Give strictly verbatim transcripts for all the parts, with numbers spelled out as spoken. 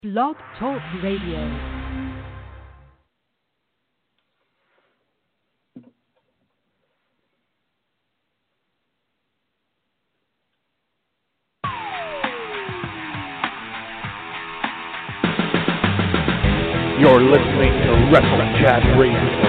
Blog Talk Radio. You're listening to Wrestle Chat Radio.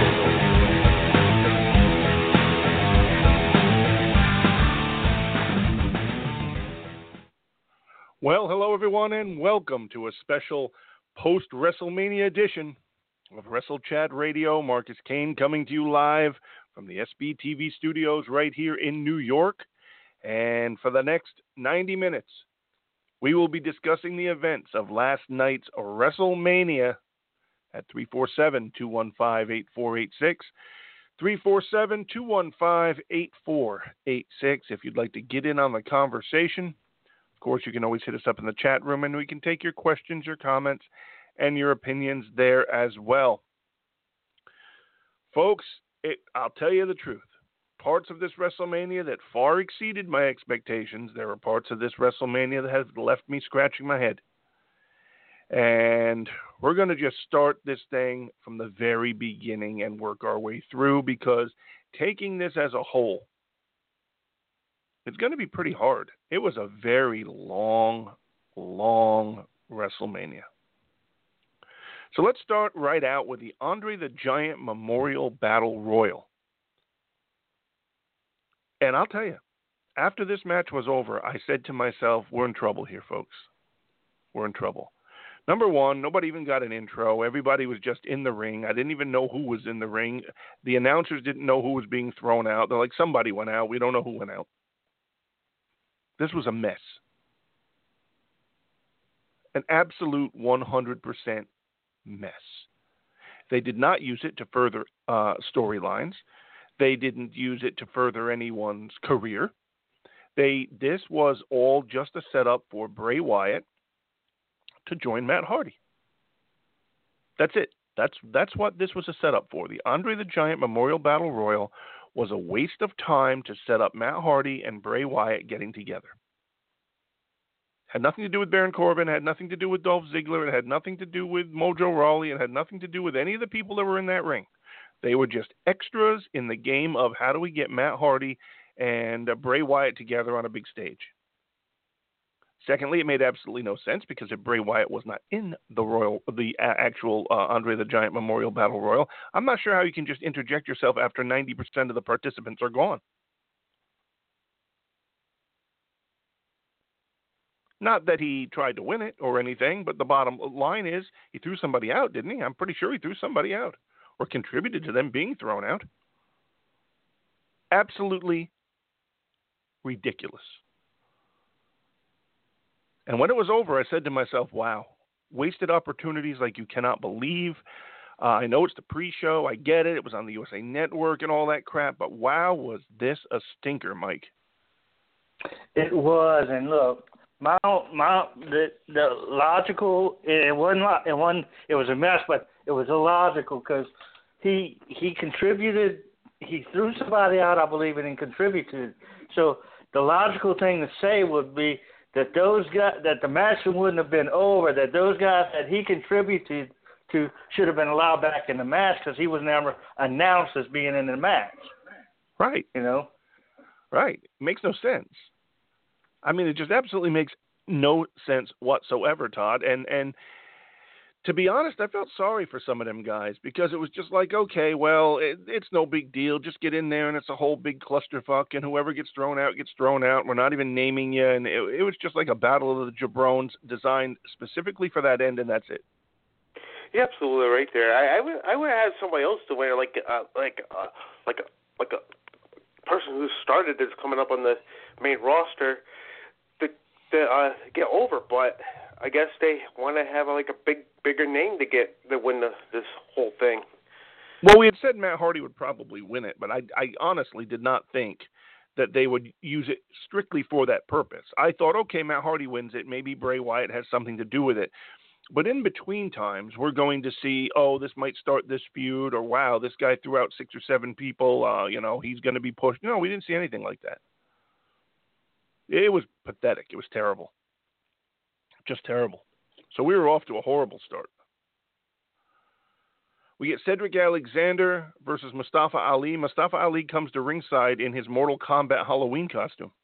Well, hello everyone, and welcome to a special post-WrestleMania edition of Wrestle Chat Radio. Marcus Kane coming to you live from the S B T V studios right here in New York. And for the next ninety minutes, we will be discussing the events of last night's WrestleMania at three four seven, two one five, eight four eight six, three four seven, two one five, eight four eight six. If you'd like to get in on the conversation, of course, you can always hit us up in the chat room, and we can take your questions, your comments, and your opinions there as well. Folks, it, I'll tell you the truth. Parts of this WrestleMania that far exceeded my expectations. There are parts of this WrestleMania that have left me scratching my head. And we're going to just start this thing from the very beginning and work our way through, because taking this as a whole, it's going to be pretty hard. It was a very long, long WrestleMania. So let's start right out with the Andre the Giant Memorial Battle Royal. And I'll tell you, after this match was over, I said to myself, we're in trouble here, folks. We're in trouble. Number one, nobody even got an intro. Everybody was just in the ring. I didn't even know who was in the ring. The announcers didn't know who was being thrown out. They're like, somebody went out. We don't know who went out. This was a mess. An absolute one hundred percent mess. They did not use it to further uh, storylines. They didn't use it to further anyone's career. They this was all just a setup for Bray Wyatt to join Matt Hardy. That's it. That's that's what this was a setup for. The Andre the Giant Memorial Battle Royal was a waste of time to set up Matt Hardy and Bray Wyatt getting together. Had nothing to do with Baron Corbin, had nothing to do with Dolph Ziggler, it had nothing to do with Mojo Rawley, it had nothing to do with any of the people that were in that ring. They were just extras in the game of how do we get Matt Hardy and uh, Bray Wyatt together on a big stage. Secondly, it made absolutely no sense, because if Bray Wyatt was not in the royal, the uh, actual uh, Andre the Giant Memorial Battle Royal, I'm not sure how you can just interject yourself after ninety percent of the participants are gone. Not that he tried to win it or anything, but the bottom line is he threw somebody out, didn't he? I'm pretty sure he threw somebody out or contributed to them being thrown out. Absolutely ridiculous. And when it was over, I said to myself, wow, wasted opportunities like you cannot believe. Uh, I know it's the pre-show. I get it. It was on the U S A Network and all that crap. But wow, was this a stinker, Mike? It was. And look, my my the the logical, it wasn't, it wasn't, it was a mess, but it was illogical, because he, he contributed, he threw somebody out, I believe, and contributed. So the logical thing to say would be that those guys, that the match wouldn't have been over, that those guys that he contributed to should have been allowed back in the match, because he was never announced as being in the match. Right. You know? Right. Makes no sense. I mean, it just absolutely makes no sense whatsoever, Todd. And, and to be honest, I felt sorry for some of them guys, because it was just like, okay, well, it, it's no big deal. Just get in there, and it's a whole big clusterfuck, and whoever gets thrown out gets thrown out. We're not even naming you, and it, it was just like a battle of the jabrones designed specifically for that end, and that's it. You're absolutely right there. I, I would I would have had somebody else to wear, like uh, like uh, like a like a person who started this coming up on the main roster to to uh, get over, but I guess they want to have like a big, bigger name to get to win the, this whole thing. Well, we had said Matt Hardy would probably win it, but I, I honestly did not think that they would use it strictly for that purpose. I thought, okay, Matt Hardy wins it. Maybe Bray Wyatt has something to do with it. But in between times, we're going to see, oh, this might start this feud, or wow, this guy threw out six or seven people. Uh, you know, he's going to be pushed. No, we didn't see anything like that. It was pathetic. It was terrible. Just terrible. So we were off to a horrible start. We get Cedric Alexander versus Mustafa Ali. Mustafa Ali comes to ringside in his Mortal Kombat Halloween costume.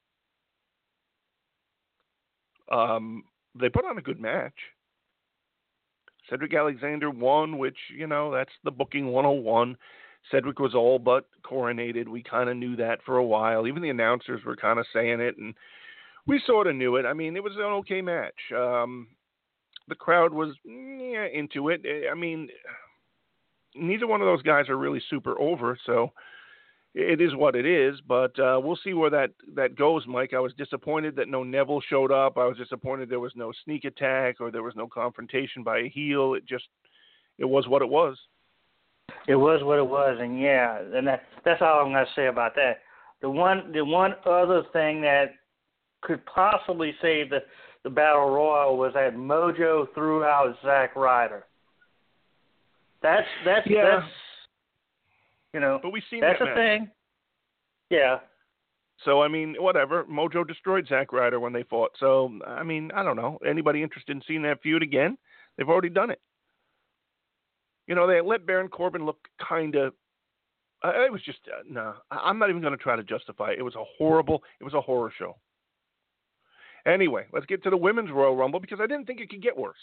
Um, they put on a good match. Cedric Alexander won, which, you know, that's the booking one oh one. Cedric was all but coronated. We kind of knew that for a while. Even the announcers were kind of saying it, and we sort of knew it. I mean, it was an okay match. Um, the crowd was yeah, into it. I mean, neither one of those guys are really super over, so it is what it is. But uh, we'll see where that, that goes, Mike. I was disappointed that no Neville showed up. I was disappointed there was no sneak attack or there was no confrontation by a heel. It just, it was what it was. It was what it was, and yeah, and that, that's all I'm going to say about that. The one, the one other thing that could possibly save the, the Battle Royal was that Mojo threw out Zack Ryder. That's that's yeah. that's you know, but we've seen that's that a match. thing. Yeah. So I mean, whatever. Mojo destroyed Zack Ryder when they fought. So I mean, I don't know. Anybody interested in seeing that feud again? They've already done it. You know, they let Baron Corbin look kind of. Uh, it was just uh, no. I'm not even going to try to justify it. It was a horrible. It was a horror show. Anyway, let's get to the Women's Royal Rumble because I didn't think it could get worse.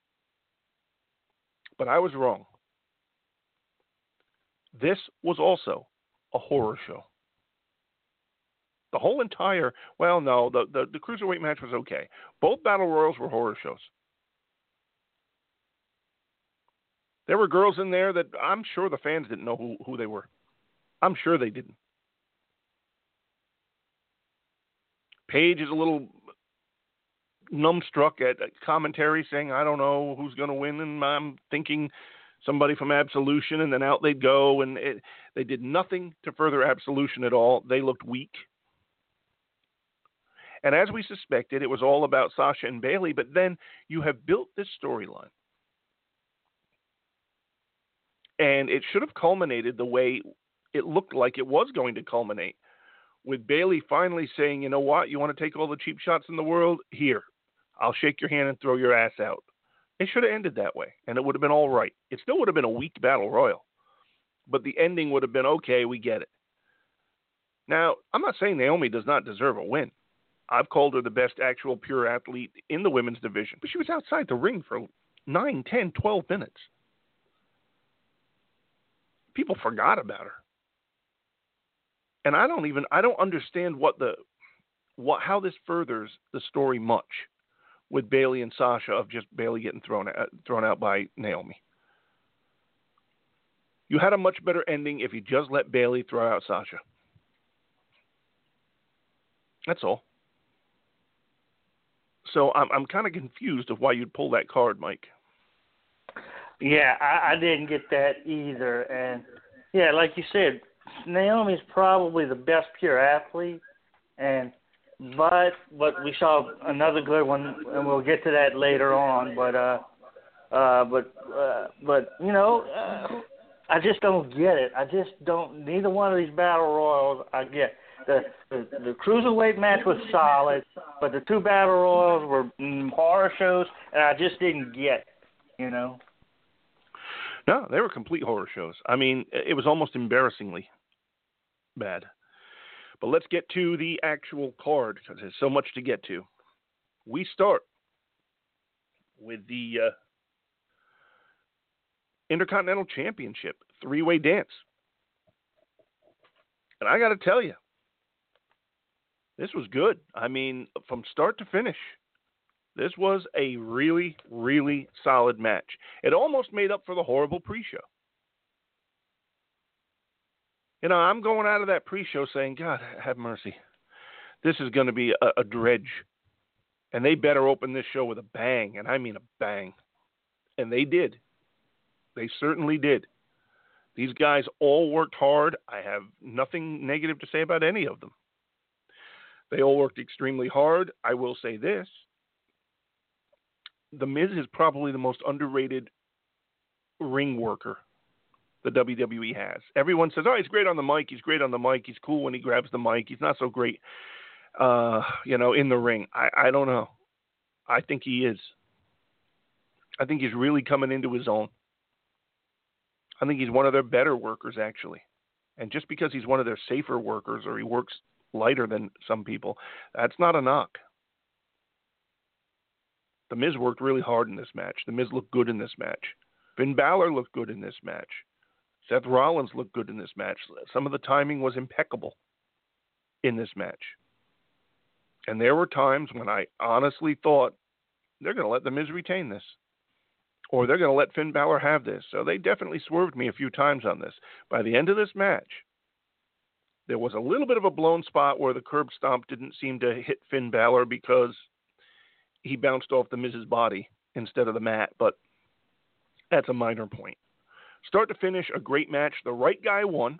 But I was wrong. This was also a horror show. The whole entire, well, no, the, the, the Cruiserweight match was okay. Both Battle Royals were horror shows. There were girls in there that I'm sure the fans didn't know who, who they were. I'm sure they didn't. Paige is a little numbstruck at commentary saying, I don't know who's going to win, and I'm thinking somebody from Absolution, and then out they'd go, and it, they did nothing to further Absolution at all. They looked weak. And as we suspected, it was all about Sasha and Bayley, but then you have built this storyline. And it should have culminated the way it looked like it was going to culminate, with Bayley finally saying, you know what, you want to take all the cheap shots in the world? Here, I'll shake your hand and throw your ass out. It should have ended that way, and it would have been all right. It still would have been a weak Battle Royal, but the ending would have been, okay, we get it. Now, I'm not saying Naomi does not deserve a win. I've called her the best actual pure athlete in the women's division, but she was outside the ring for nine, ten, twelve minutes. People forgot about her. And I don't even, I don't understand what the, what, how this furthers the story much with Bayley and Sasha of just Bayley getting thrown out, thrown out by Naomi. You had a much better ending if you just let Bayley throw out Sasha. That's all. So I'm I'm kind of confused of why you'd pull that card, Mike. Yeah, I, I didn't get that either. And, yeah, like you said, Naomi's probably the best pure athlete. And but but we saw another good one, and we'll get to that later on. But, uh, uh, but, uh, but you know, uh, I just don't get it. I just don't – neither one of these Battle Royals I get. The, the the Cruiserweight match was solid, but the two Battle Royals were mm, horror shows, and I just didn't get it, you know? No, they were complete horror shows. I mean, it was almost embarrassingly bad. But let's get to the actual card, because there's so much to get to. We start with the uh, Intercontinental Championship three-way dance. And I got to tell you, this was good. I mean, from start to finish, this was a really, really solid match. It almost made up for the horrible pre-show. You know, I'm going out of that pre-show saying, God, have mercy. This is going to be a, a dredge. And they better open this show with a bang, and I mean a bang. And they did. They certainly did. These guys all worked hard. I have nothing negative to say about any of them. They all worked extremely hard. I will say this. The Miz is probably the most underrated ring worker the W W E has. Everyone says, oh, he's great on the mic. He's great on the mic. He's cool when he grabs the mic. He's not so great, uh, you know, in the ring. I, I don't know. I think he is. I think he's really coming into his own. I think he's one of their better workers, actually. And just because he's one of their safer workers or he works lighter than some people, that's not a knock. The Miz worked really hard in this match. The Miz looked good in this match. Finn Balor looked good in this match. Seth Rollins looked good in this match. Some of the timing was impeccable in this match. And there were times when I honestly thought they're going to let The Miz retain this. Or they're going to let Finn Balor have this. So they definitely swerved me a few times on this. By the end of this match, there was a little bit of a blown spot where the curb stomp didn't seem to hit Finn Balor because he bounced off the Miz's body instead of the mat. But that's a minor point. Start to finish, a great match. The right guy won,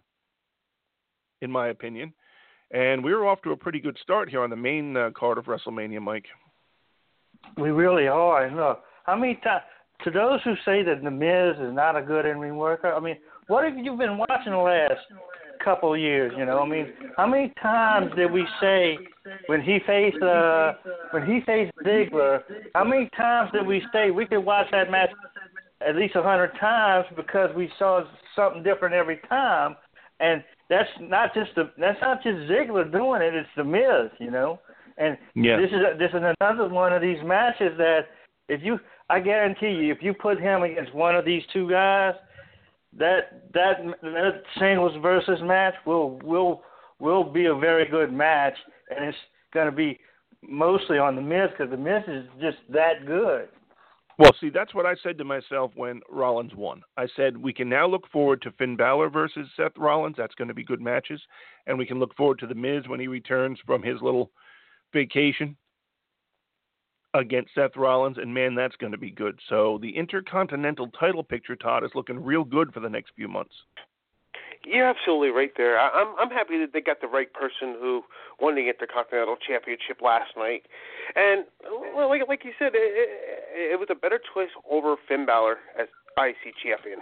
in my opinion. And we were off to a pretty good start here on the main uh, card of WrestleMania, Mike. We really are. And look, how many times... To those who say that The Miz is not a good in-ring worker, I mean, what have you been watching the last couple of years, you know? I mean, how many times did we say when he faced uh, when he faced Ziggler, how many times did we say we could watch that match at least a hundred times because we saw something different every time? And that's not just the that's not just Ziggler doing it, it's The Miz, you know? And yeah. this is a, this is another one of these matches that if you I guarantee you, if you put him against one of these two guys, that that that singles versus match will will will be a very good match, and it's going to be mostly on The Miz because The Miz is just that good. Well, see, that's what I said to myself when Rollins won. I said we can now look forward to Finn Balor versus Seth Rollins. That's going to be good matches, and we can look forward to The Miz when he returns from his little vacation against Seth Rollins, and man, that's going to be good. So the Intercontinental title picture, Todd, is looking real good for the next few months. You're absolutely right there. I, I'm I'm happy that they got the right person who won the Intercontinental Championship last night, and well, like like you said, it, it, it was a better choice over Finn Balor as I C champion.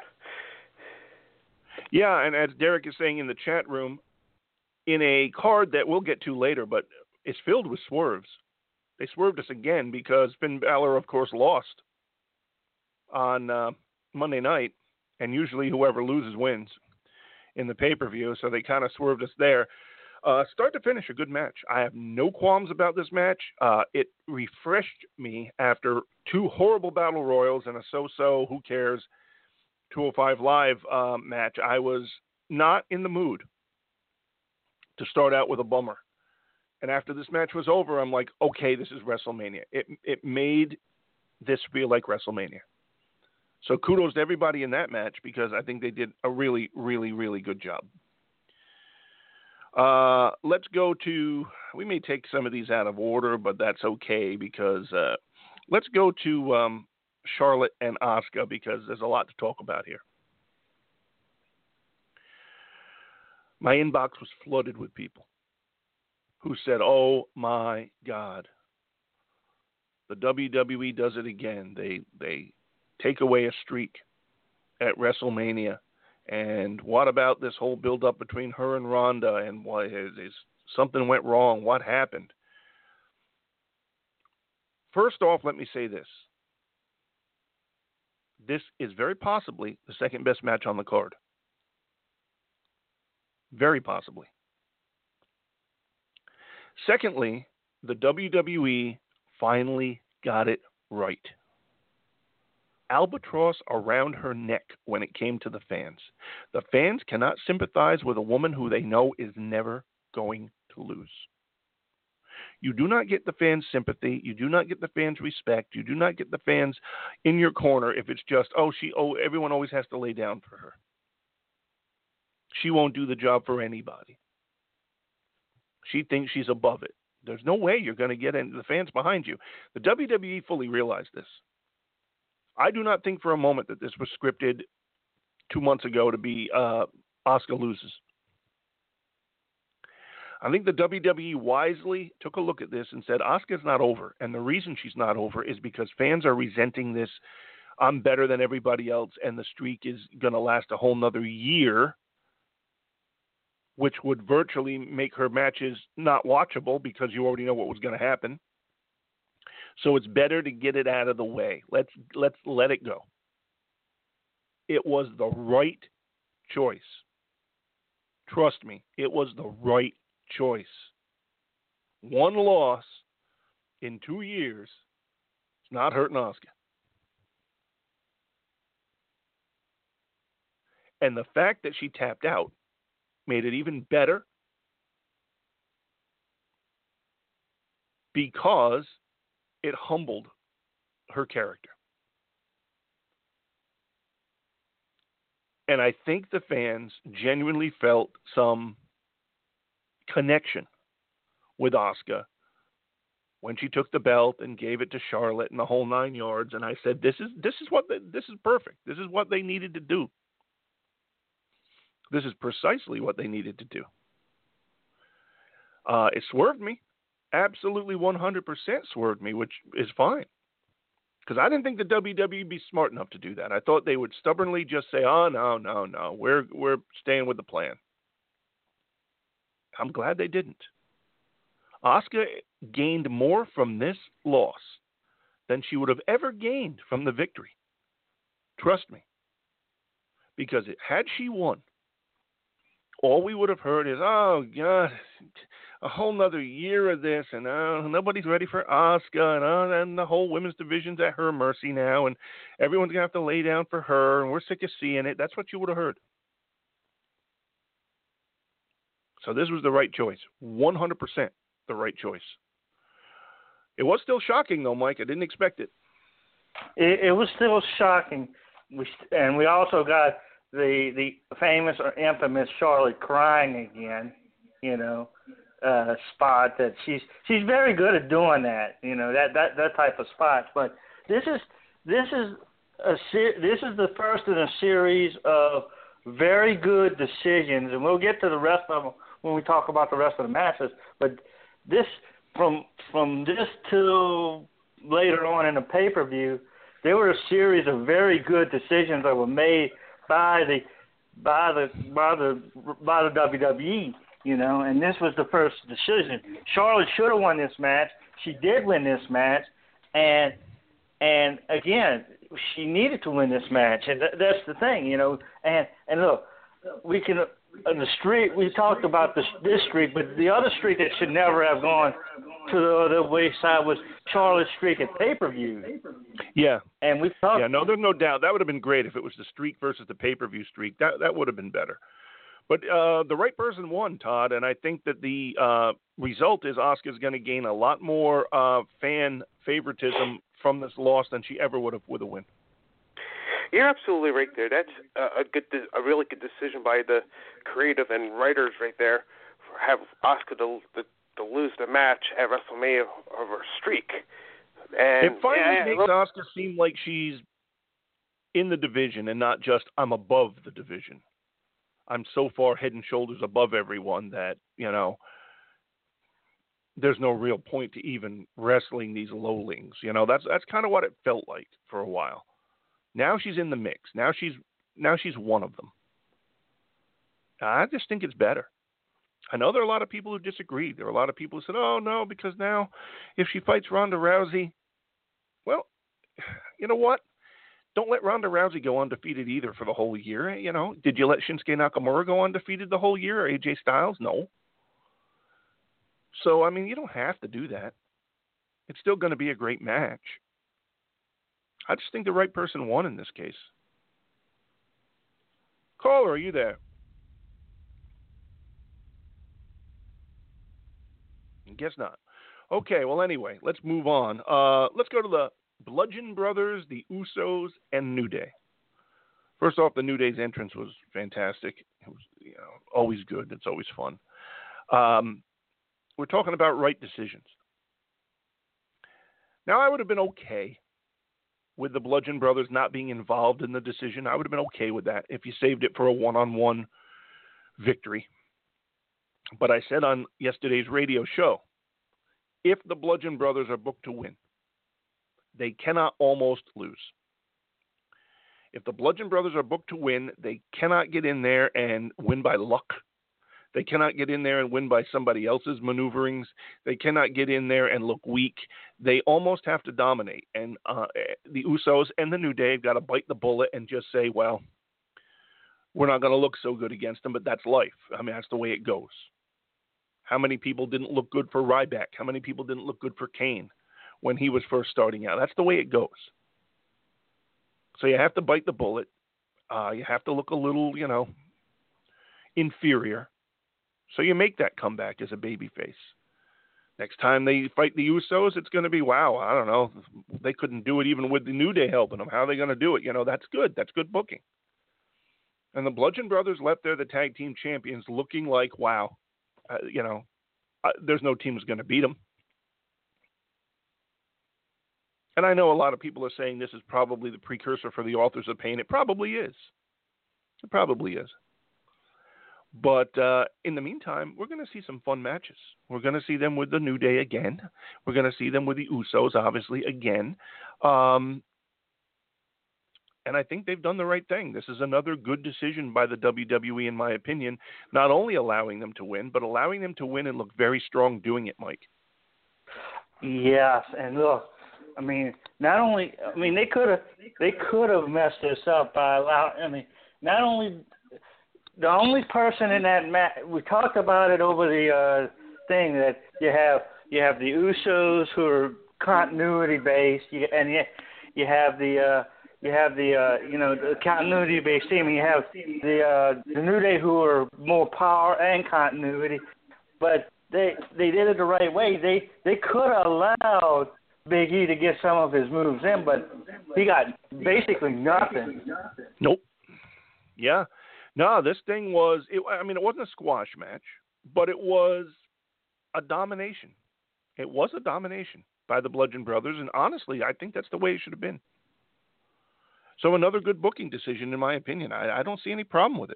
Yeah, and as Derek is saying in the chat room, in a card that we'll get to later, but it's filled with swerves. They swerved us again because Finn Balor, of course, lost on uh, Monday night, and usually whoever loses wins in the pay-per-view, so they kind of swerved us there. Uh, start to finish, a good match. I have no qualms about this match. Uh, it refreshed me after two horrible battle royals and a so-so, who cares, two oh five Live uh, match. I was not in the mood to start out with a bummer. And after this match was over, I'm like, okay, this is WrestleMania. It it made this feel like WrestleMania. So kudos to everybody in that match because I think they did a really, really, really good job. Uh, let's go to, we may take some of these out of order, but that's okay because uh, let's go to um, Charlotte and Asuka because there's a lot to talk about here. My inbox was flooded with people who said, oh, my God, the W W E does it again. They they take away a streak at WrestleMania. And what about this whole build-up between her and Ronda? And what is, is something went wrong? What happened? First off, let me say this. This is very possibly the second best match on the card. Very possibly. Secondly, the W W E finally got it right. Albatross around her neck when it came to the fans. The fans cannot sympathize with a woman who they know is never going to lose. You do not get the fans' sympathy. You do not get the fans' respect. You do not get the fans in your corner if it's just, oh, she, oh, everyone always has to lay down for her. She won't do the job for anybody. She thinks she's above it. There's no way you're going to get in, the fans behind you. The W W E fully realized this. I do not think for a moment that this was scripted two months ago to be uh, Asuka loses. I think the W W E wisely took a look at this and said, Asuka's not over. And the reason she's not over is because fans are resenting this, I'm better than everybody else, and the streak is going to last a whole nother year, which would virtually make her matches not watchable because you already know what was going to happen. So it's better to get it out of the way. Let's let's let it go. It was the right choice. Trust me, it was the right choice. One loss in two years, it's not hurting Asuka. And the fact that she tapped out made it even better because it humbled her character. And I think the fans genuinely felt some connection with Asuka when she took the belt and gave it to Charlotte and the whole nine yards. And I said, "This is this is what they, this is perfect. This is what they needed to do. This is precisely what they needed to do." Uh, it swerved me, absolutely one hundred percent swerved me, which is fine. Because I didn't think the W W E would be smart enough to do that. I thought they would stubbornly just say, "Oh no, no, no, we're we're staying with the plan." I'm glad they didn't. Asuka gained more from this loss than she would have ever gained from the victory. Trust me. Because it, had she won, all we would have heard is, "Oh God, a whole nother year of this, and uh, nobody's ready for Asuka, and, uh, and the whole women's division's at her mercy now, and everyone's going to have to lay down for her, and we're sick of seeing it." That's what you would have heard. So this was the right choice. one hundred percent the right choice. It was still shocking, though, Mike. I didn't expect it. It, it was still shocking. We, and we also got the, the famous or infamous Charlotte crying again, you know. Uh, spot that she's she's very good at doing that, you know, that, that, that type of spot. But this is this is a this is the first in a series of very good decisions, and we'll get to the rest of them when we talk about the rest of the matches. But this from from this till later on in the pay-per-view, there were a series of very good decisions that were made by the by the by the by the W W E. You know, and this was the first decision. Charlotte should have won this match. She did win this match, and and again, she needed to win this match, and th- that's the thing, you know. And and look, we can on the streak. We talked about this this streak, but the other streak that should never have gone to the other wayside was Charlotte's streak at pay per view. Yeah, and we talked. Yeah, no, there's no doubt that would have been great if it was the streak versus the pay per view streak. That that would have been better. But uh, the right person won, Todd, and I think that the uh, result is Asuka's going to gain a lot more uh, fan favoritism from this loss than she ever would have with a win. You're absolutely right there. That's a, a good, a really good decision by the creative and writers right there. For have Asuka to, to, to lose the match at WrestleMania over a streak. And it finally yeah, makes look, Asuka seem like she's in the division and not just I'm above the division. I'm so far head and shoulders above everyone that, you know, there's no real point to even wrestling these lowlings. You know, that's that's kind of what it felt like for a while. Now she's in the mix. Now she's now she's one of them. I just think it's better. I know there are a lot of people who disagree. There are a lot of people who said, "Oh no, because now if she fights Ronda Rousey," well, you know what? Don't let Ronda Rousey go undefeated either for the whole year. You know, did you let Shinsuke Nakamura go undefeated the whole year or A J Styles? No. So, I mean, you don't have to do that. It's still going to be a great match. I just think the right person won in this case. Caller, are you there? Guess not. Okay, well, anyway, let's move on. Uh, let's go to the Bludgeon Brothers, the Usos, and New Day. First off, the New Day's entrance was fantastic. It was, you know, always good. It's always fun. Um, we're talking about right decisions. Now, I would have been okay with the Bludgeon Brothers not being involved in the decision. I would have been okay with that if you saved it for a one-on-one victory. But I said on yesterday's radio show, if the Bludgeon Brothers are booked to win, they cannot almost lose. If the Bludgeon Brothers are booked to win, they cannot get in there and win by luck. They cannot get in there and win by somebody else's maneuverings. They cannot get in there and look weak. They almost have to dominate. And uh, the Usos and the New Day have got to bite the bullet and just say, well, we're not going to look so good against them, but that's life. I mean, that's the way it goes. How many people didn't look good for Ryback? How many people didn't look good for Kane when he was first starting out? That's the way it goes. So you have to bite the bullet. Uh, you have to look a little, you know, inferior. So you make that comeback as a babyface. Next time they fight the Usos, it's going to be, wow, I don't know. They couldn't do it even with the New Day helping them. How are they going to do it? You know, that's good. That's good booking. And the Bludgeon Brothers left there, the tag team champions, looking like, wow, uh, you know, uh, there's no team that's going to beat them. And I know a lot of people are saying this is probably the precursor for the Authors of Pain. It probably is. It probably is. But uh, in the meantime, we're going to see some fun matches. We're going to see them with the New Day again. We're going to see them with the Usos, obviously, again. Um, and I think they've done the right thing. This is another good decision by the W W E, in my opinion, not only allowing them to win, but allowing them to win and look very strong doing it, Mike. Yes, and look, I mean, not only, I mean, they could have, they could have messed this up by allowing, I mean, not only, the only person in that match, we talked about it over the uh, thing that you have, you have the Usos who are continuity based, you, and you, you have the, uh, you have the, uh, you know, the continuity based team, and you have the, uh, the New Day who are more power and continuity, but they, they did it the right way. They, they could have allowed Big E to get some of his moves in, but he got basically nothing. Nope. Yeah. No, this thing was, it, I mean, it wasn't a squash match, but it was a domination. It was a domination by the Bludgeon Brothers, and honestly, I think that's the way it should have been. So another good booking decision, in my opinion. I, I don't see any problem with it.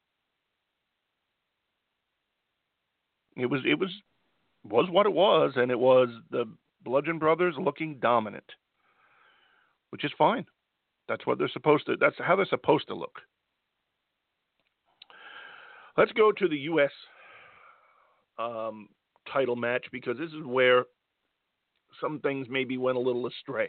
It was, it was, was what it was, and it was the Bludgeon Brothers looking dominant, which is fine. That's what they're supposed to, that's how they're supposed to look. Let's go to the U S um, title match, because this is where some things maybe went a little astray.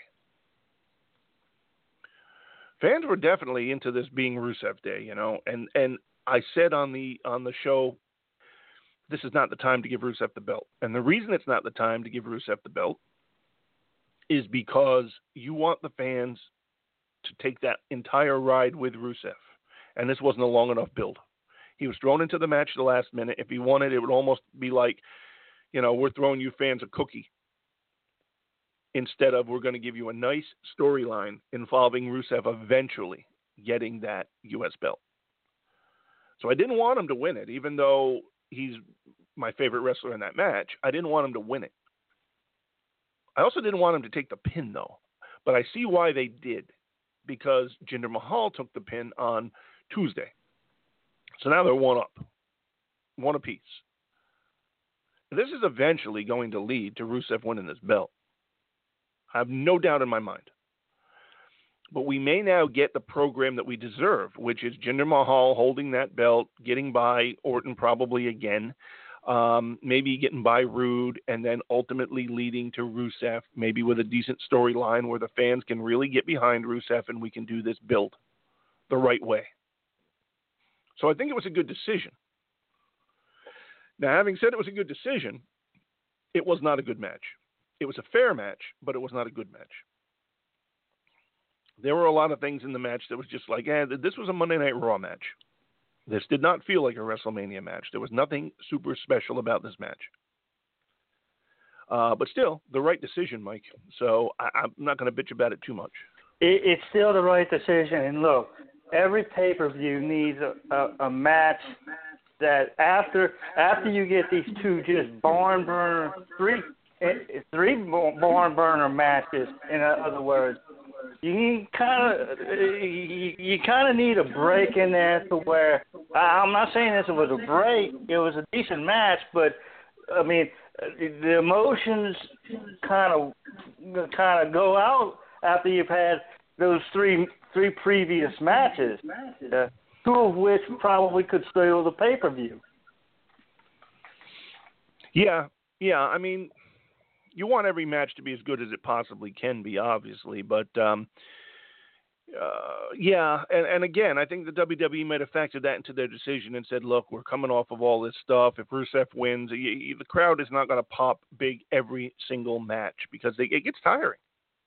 Fans were definitely into this being Rusev Day, you know, and, and I said on the on the show, this is not the time to give Rusev the belt. And the reason it's not the time to give Rusev the belt is because you want the fans to take that entire ride with Rusev. And this wasn't a long enough build. He was thrown into the match the last minute. If he wanted, it would almost be like, you know, we're throwing you fans a cookie, instead of we're going to give you a nice storyline involving Rusev eventually getting that U S belt. So I didn't want him to win it, even though he's my favorite wrestler in that match. I didn't want him to win it. I also didn't want him to take the pin, though. But I see why they did, because Jinder Mahal took the pin on Tuesday. So now they're one up, one apiece. This is eventually going to lead to Rusev winning this belt. I have no doubt in my mind. But we may now get the program that we deserve, which is Jinder Mahal holding that belt, getting by Orton probably again, um, maybe getting by Rude, and then ultimately leading to Rusev, maybe with a decent storyline where the fans can really get behind Rusev and we can do this build the right way. So I think it was a good decision. Now, having said it was a good decision, it was not a good match. It was a fair match, but it was not a good match. There were a lot of things in the match that was just like, eh, this was a Monday Night Raw match. This did not feel like a WrestleMania match. There was nothing super special about this match. Uh, but still, the right decision, Mike. So I, I'm not going to bitch about it too much. It, it's still the right decision. And look, every pay-per-view needs a, a, a match that after after you get these two just barn burner, three, three barn burner matches, in other words, you kind of you, you kind of need a break in there to where I'm not saying this was a break. It was a decent match, but I mean the emotions kind of kind of go out after you've had those three three previous matches, uh, two of which probably could steal the pay per view. Yeah, yeah. I mean, you want every match to be as good as it possibly can be, obviously, but um, uh, yeah. And, and again, I think the W W E might have factored that into their decision and said, "Look, we're coming off of all this stuff. If Rusev wins, you, you, the crowd is not going to pop big every single match because they, it gets tiring."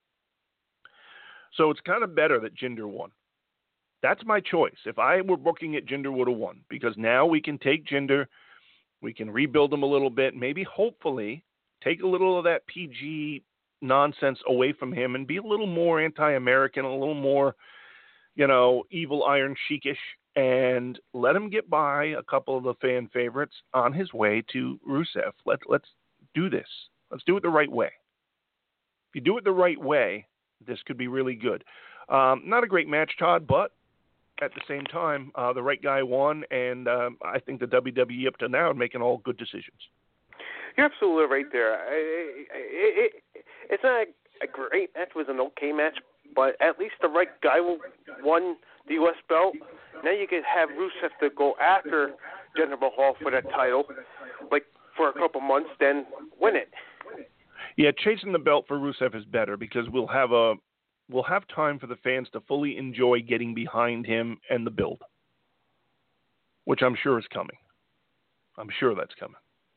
So it's kind of better that Jinder won. That's my choice. If I were booking it, Jinder would have won because now we can take Jinder, we can rebuild him a little bit, maybe hopefully take a little of that P G nonsense away from him and be a little more anti-American, a little more, you know, evil Iron Sheikish, and let him get by a couple of the fan favorites on his way to Rusev. Let, let's do this. Let's do it the right way. If you do it the right way, this could be really good. Um, not a great match, Todd, but at the same time, uh, the right guy won, and um, I think the W W E up to now are making all good decisions. You're absolutely right there. It, it, it, it's not a great match. It was an okay match, but at least the right guy won the U S belt. Now you could have Rusev to go after Jinder Mahal for that title, like for a couple months, then win it. Yeah, chasing the belt for Rusev is better because we'll have a we'll have time for the fans to fully enjoy getting behind him and the build, which I'm sure is coming. I'm sure that's coming.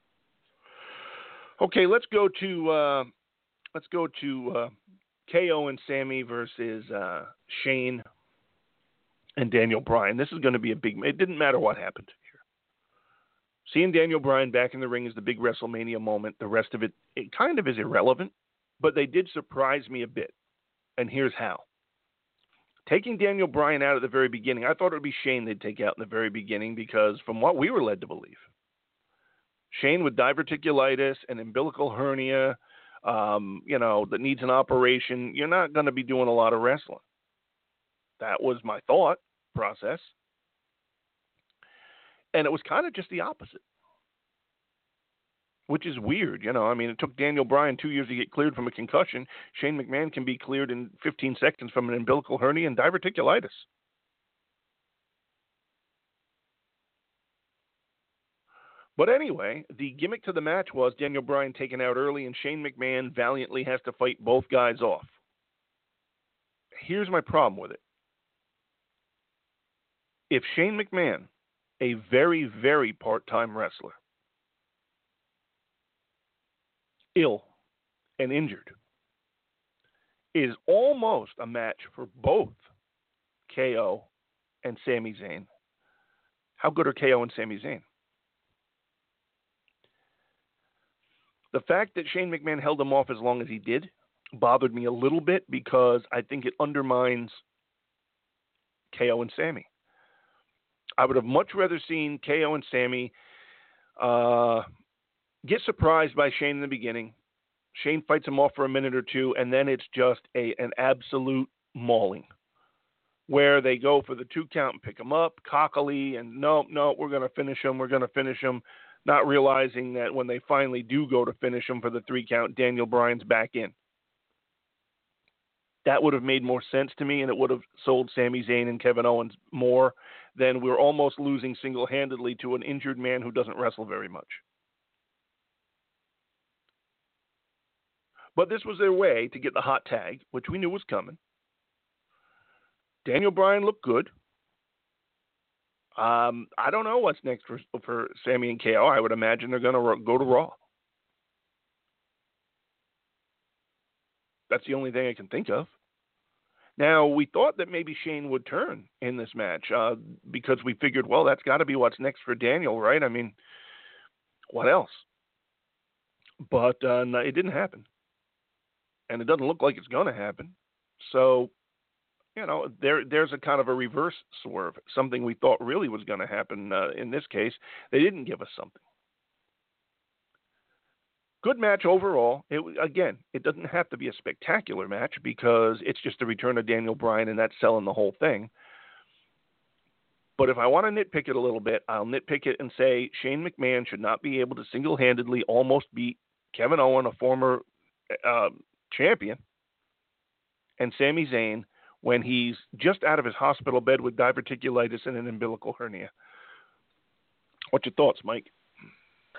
Okay, let's go to uh, let's go to uh, K O and Sammy versus uh, Shane and Daniel Bryan. This is going to be a big. It didn't matter what happened here. Seeing Daniel Bryan back in the ring is the big WrestleMania moment. The rest of it, it kind of is irrelevant, but they did surprise me a bit, and here's how. Taking Daniel Bryan out at the very beginning, I thought it would be Shane they'd take out in the very beginning because from what we were led to believe, Shane with diverticulitis and umbilical hernia, um, you know, that needs an operation, you're not going to be doing a lot of wrestling. That was my thought process. And it was kind of just the opposite, which is weird. You know, I mean, it took Daniel Bryan two years to get cleared from a concussion. Shane McMahon can be cleared in fifteen seconds from an umbilical hernia and diverticulitis. But anyway, the gimmick to the match was Daniel Bryan taken out early, and Shane McMahon valiantly has to fight both guys off. Here's my problem with it. If Shane McMahon, a very, very part-time wrestler, ill and injured, is almost a match for both K O and Sami Zayn, how good are K O and Sami Zayn? The fact that Shane McMahon held him off as long as he did bothered me a little bit because I think it undermines K O and Sami. I would have much rather seen K O and Sami uh, get surprised by Shane in the beginning. Shane fights him off for a minute or two, and then it's just a an absolute mauling where they go for the two count and pick him up, cockily, and no, no, we're going to finish him, we're going to finish him. Not realizing that when they finally do go to finish him for the three count, Daniel Bryan's back in. That would have made more sense to me, and it would have sold Sami Zayn and Kevin Owens more than we're almost losing single-handedly to an injured man who doesn't wrestle very much. But this was their way to get the hot tag, which we knew was coming. Daniel Bryan looked good. Um, I don't know what's next for for Sami and K O. I would imagine they're going to go to Raw. That's the only thing I can think of. Now, we thought that maybe Shane would turn in this match uh, because we figured, well, that's got to be what's next for Daniel, right? I mean, what else? But uh, no, it didn't happen. And it doesn't look like it's going to happen. So, you know, there there's a kind of a reverse swerve, something we thought really was going to happen uh, in this case. They didn't give us something. Good match overall. It, again, it doesn't have to be a spectacular match because it's just the return of Daniel Bryan and that's selling the whole thing. But if I want to nitpick it a little bit, I'll nitpick it and say Shane McMahon should not be able to single-handedly almost beat Kevin Owens, a former uh, champion, and Sami Zayn when he's just out of his hospital bed with diverticulitis and an umbilical hernia. What's your thoughts, Mike?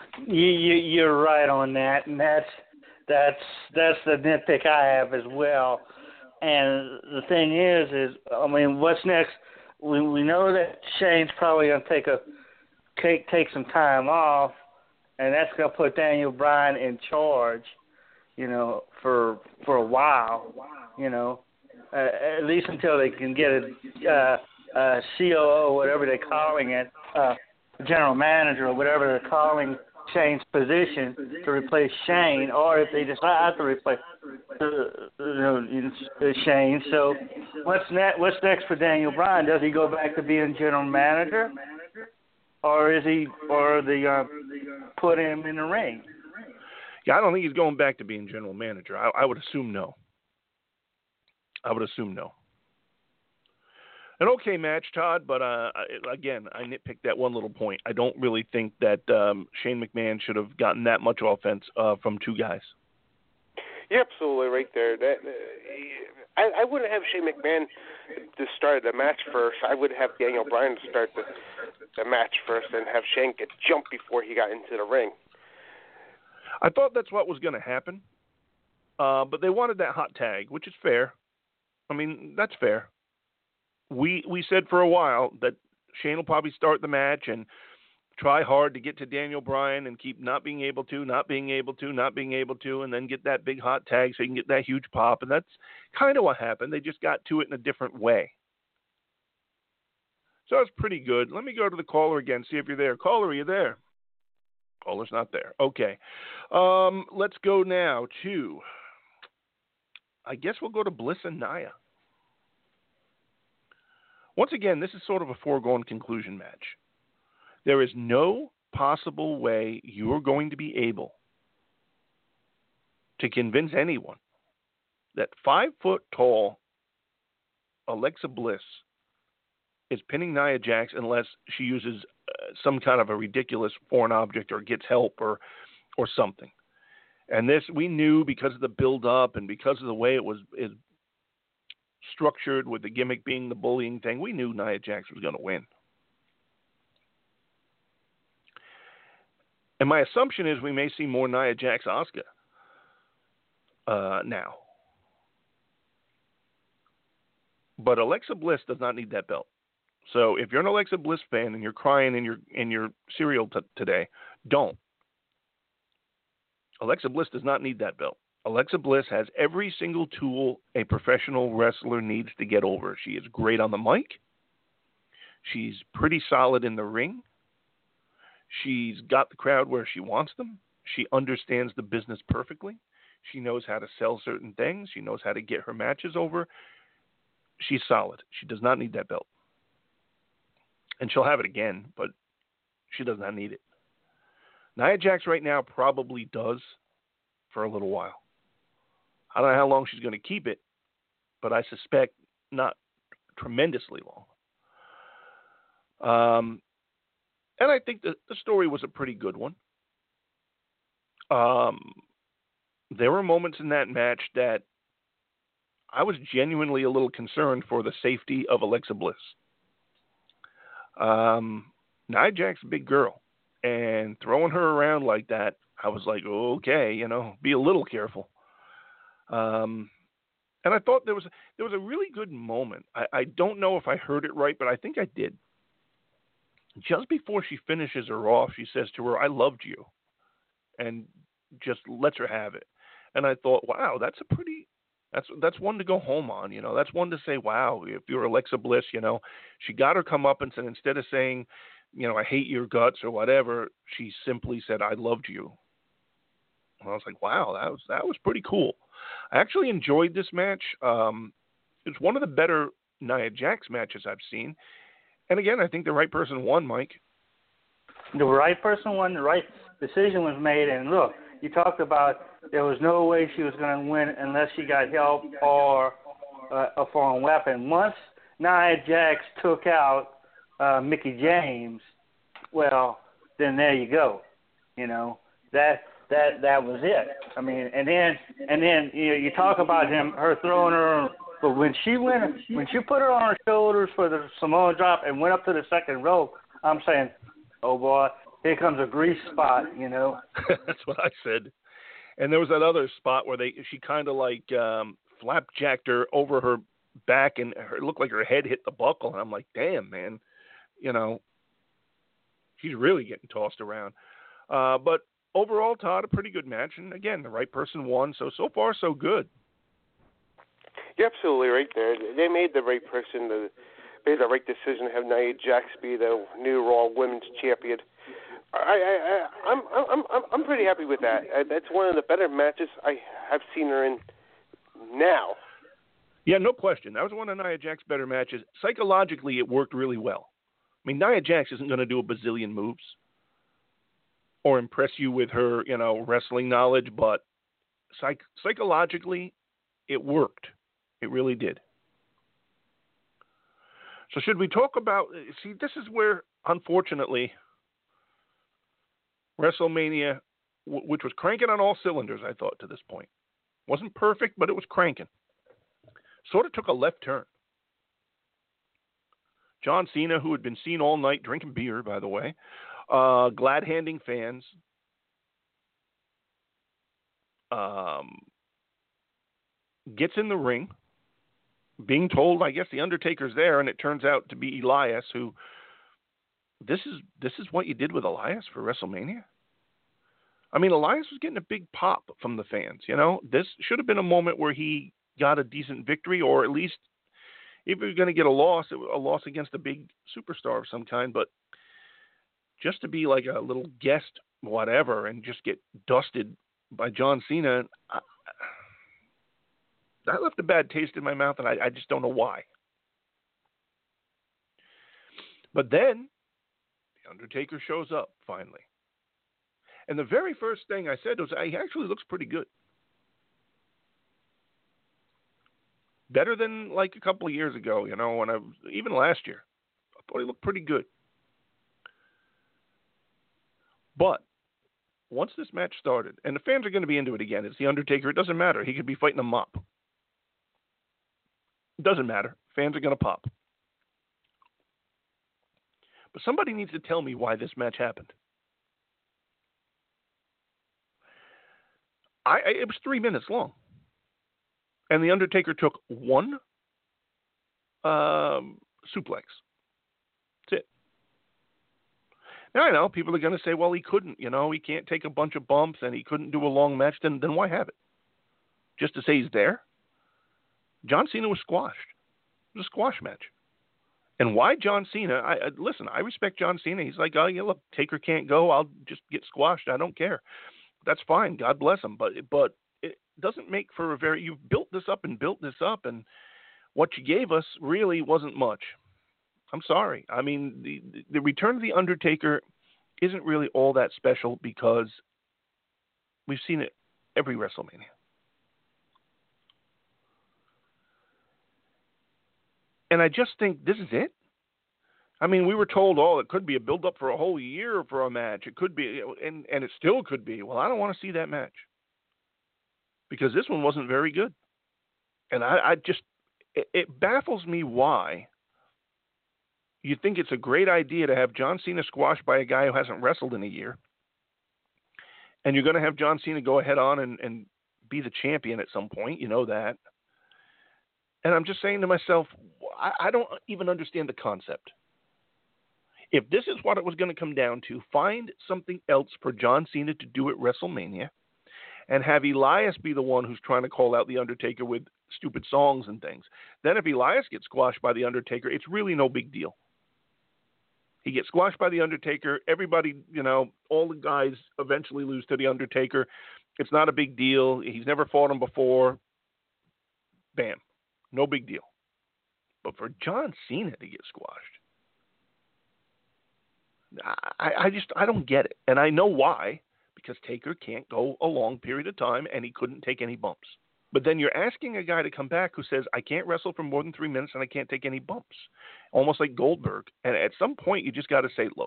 you, you you're right on that, and that's that's that's the nitpick I have as well. And the thing is, is I mean, what's next? We we know that Shane's probably gonna take a take take some time off, and that's gonna put Daniel Bryan in charge, you know, for for a while, you know, uh, at least until they can get a, uh, a C O O, whatever they're calling it, uh, general manager or whatever they're calling Shane's position to replace Shane, or if they decide to replace uh, you know, Shane. So what's next? What's next for Daniel Bryan? Does he go back to being general manager, or is he, or they uh, put him in the ring? Yeah, I don't think he's going back to being general manager. I, I would assume no. I would assume no. An okay match, Todd, but uh, again, I nitpicked that one little point. I don't really think that um, Shane McMahon should have gotten that much offense uh, from two guys. You're absolutely right there. That uh, I, I wouldn't have Shane McMahon to start the match first. I would have Daniel Bryan to start the, the match first and have Shane get jumped before he got into the ring. I thought that's what was going to happen, uh, but they wanted that hot tag, which is fair. I mean, that's fair. We we said for a while that Shane will probably start the match and try hard to get to Daniel Bryan and keep not being able to, not being able to, not being able to, and then get that big hot tag so you can get that huge pop. And that's kind of what happened. They just got to it in a different way. So it's pretty good. Let me go to the caller again, see if you're there. Caller, are you there? Caller's not there. Okay. Um, let's go now to, I guess we'll go to Bliss and Nia. Once again, this is sort of a foregone conclusion match. There is no possible way you're going to be able to convince anyone that five-foot-tall Alexa Bliss is pinning Nia Jax unless she uses uh, some kind of a ridiculous foreign object or gets help or or something. And this, we knew because of the build-up and because of the way it was is structured with the gimmick being the bullying thing, we knew Nia Jax was going to win. And my assumption is we may see more Nia Jax Asuka uh, now. But Alexa Bliss does not need that belt. So if you're an Alexa Bliss fan and you're crying in your in your cereal t- today, don't. Alexa Bliss does not need that belt. Alexa Bliss has every single tool a professional wrestler needs to get over. She is great on the mic. She's pretty solid in the ring. She's got the crowd where she wants them. She understands the business perfectly. She knows how to sell certain things. She knows how to get her matches over. She's solid. She does not need that belt. And she'll have it again, but she does not need it. Nia Jax right now probably does for a little while. I don't know how long she's going to keep it, but I suspect not tremendously long. Um, and I think the, the story was a pretty good one. Um, there were moments in that match that I was genuinely a little concerned for the safety of Alexa Bliss. Um, Nia Jax is a big girl, and throwing her around like that, I was like, oh, okay, you know, be a little careful. Um, and I thought there was there was a really good moment. I, I don't know if I heard it right, but I think I did. Just before she finishes her off, she says to her, "I loved you," and just lets her have it. And I thought, wow, that's a pretty that's that's one to go home on. You know, that's one to say, wow, if you're Alexa Bliss, you know, she got her comeuppance, and instead of saying, you know, I hate your guts or whatever, she simply said, I loved you. And I was like, wow, that was that was pretty cool. I actually enjoyed this match. Um, it's one of the better Nia Jax matches I've seen. And again, I think the right person won, Mike. The right person won, the right decision was made. And look, you talked about there was no way she was going to win unless she got help or uh, a foreign weapon. Once Nia Jax took out uh, Mickie James, well, then there you go. You know, that that that was it. I mean, and then and then you know, you talk about him, her throwing her, but when she went, when she put her on her shoulders for the Samoa drop and went up to the second rope, I'm saying, oh boy, here comes a grease spot, you know. That's what I said. And there was that other spot where they she kind of like um, flapjacked her over her back, and her, it looked like her head hit the buckle. And I'm like, damn, man, you know, she's really getting tossed around. Uh, but overall, Todd, a pretty good match. And again, the right person won. So, so far, so good. You're absolutely right there. They made the right person, the, made the right decision to have Nia Jax be the new Raw Women's Champion. I, I, I, I'm, I'm, I'm, I'm pretty happy with that. That's one of the better matches I have seen her in now. Yeah, no question. That was one of Nia Jax's better matches. Psychologically, it worked really well. I mean, Nia Jax isn't going to do a bazillion moves or impress you with her, you know, wrestling knowledge, but psych- psychologically, it worked. It really did. So should we talk about, see, this is where, unfortunately, WrestleMania, w- which was cranking on all cylinders, I thought, to this point. Wasn't perfect, but it was cranking. Sort of took a left turn. John Cena, who had been seen all night drinking beer, by the way, uh, glad-handing fans, um, gets in the ring, being told, I guess, the Undertaker's there, and it turns out to be Elias, who, this is this is what you did with Elias for WrestleMania? I mean, Elias was getting a big pop from the fans, you know? This should have been a moment where he got a decent victory, or at least, if he was going to get a loss, it was a loss against a big superstar of some kind, but just to be like a little guest whatever and just get dusted by John Cena, I, that left a bad taste in my mouth, and I, I just don't know why. But then, The Undertaker shows up, finally. And the very first thing I said was, he actually looks pretty good. Better than like a couple of years ago, you know, when I even last year. I thought he looked pretty good. But once this match started, and the fans are going to be into it again, it's The Undertaker. It doesn't matter. He could be fighting a mop. It doesn't matter. Fans are going to pop. But somebody needs to tell me why this match happened. I, I it was three minutes long. And The Undertaker took one um, suplex. That's it. Now, I know people are going to say, well, he couldn't, you know, he can't take a bunch of bumps and he couldn't do a long match. Then, then why have it? Just to say he's there? John Cena was squashed. It was a squash match. And why John Cena? I, I listen, I respect John Cena. He's like, oh, yeah, look, Taker can't go. I'll just get squashed. I don't care. That's fine. God bless him. But, but it doesn't make for a very, you've built this up and built this up, and what you gave us really wasn't much. I'm sorry. I mean, the, the return of The Undertaker isn't really all that special because we've seen it every WrestleMania. And I just think this is it. I mean, we were told, oh, it could be a build-up for a whole year for a match. It could be, and, and it still could be. Well, I don't want to see that match because this one wasn't very good. And I, I just, it, it baffles me why you think it's a great idea to have John Cena squashed by a guy who hasn't wrestled in a year, and you're going to have John Cena go ahead on and, and be the champion at some point. You know that. And I'm just saying to myself, I, I don't even understand the concept. If this is what it was going to come down to, find something else for John Cena to do at WrestleMania and have Elias be the one who's trying to call out The Undertaker with stupid songs and things. Then if Elias gets squashed by The Undertaker, it's really no big deal. He gets squashed by The Undertaker. Everybody, you know, all the guys eventually lose to The Undertaker. It's not a big deal. He's never fought him before. Bam. No big deal. But for John Cena to get squashed, I, I just, I don't get it. And I know why, because Taker can't go a long period of time and he couldn't take any bumps. But then you're asking a guy to come back who says, I can't wrestle for more than three minutes and I can't take any bumps. Almost like Goldberg. And at some point you just got to say, look,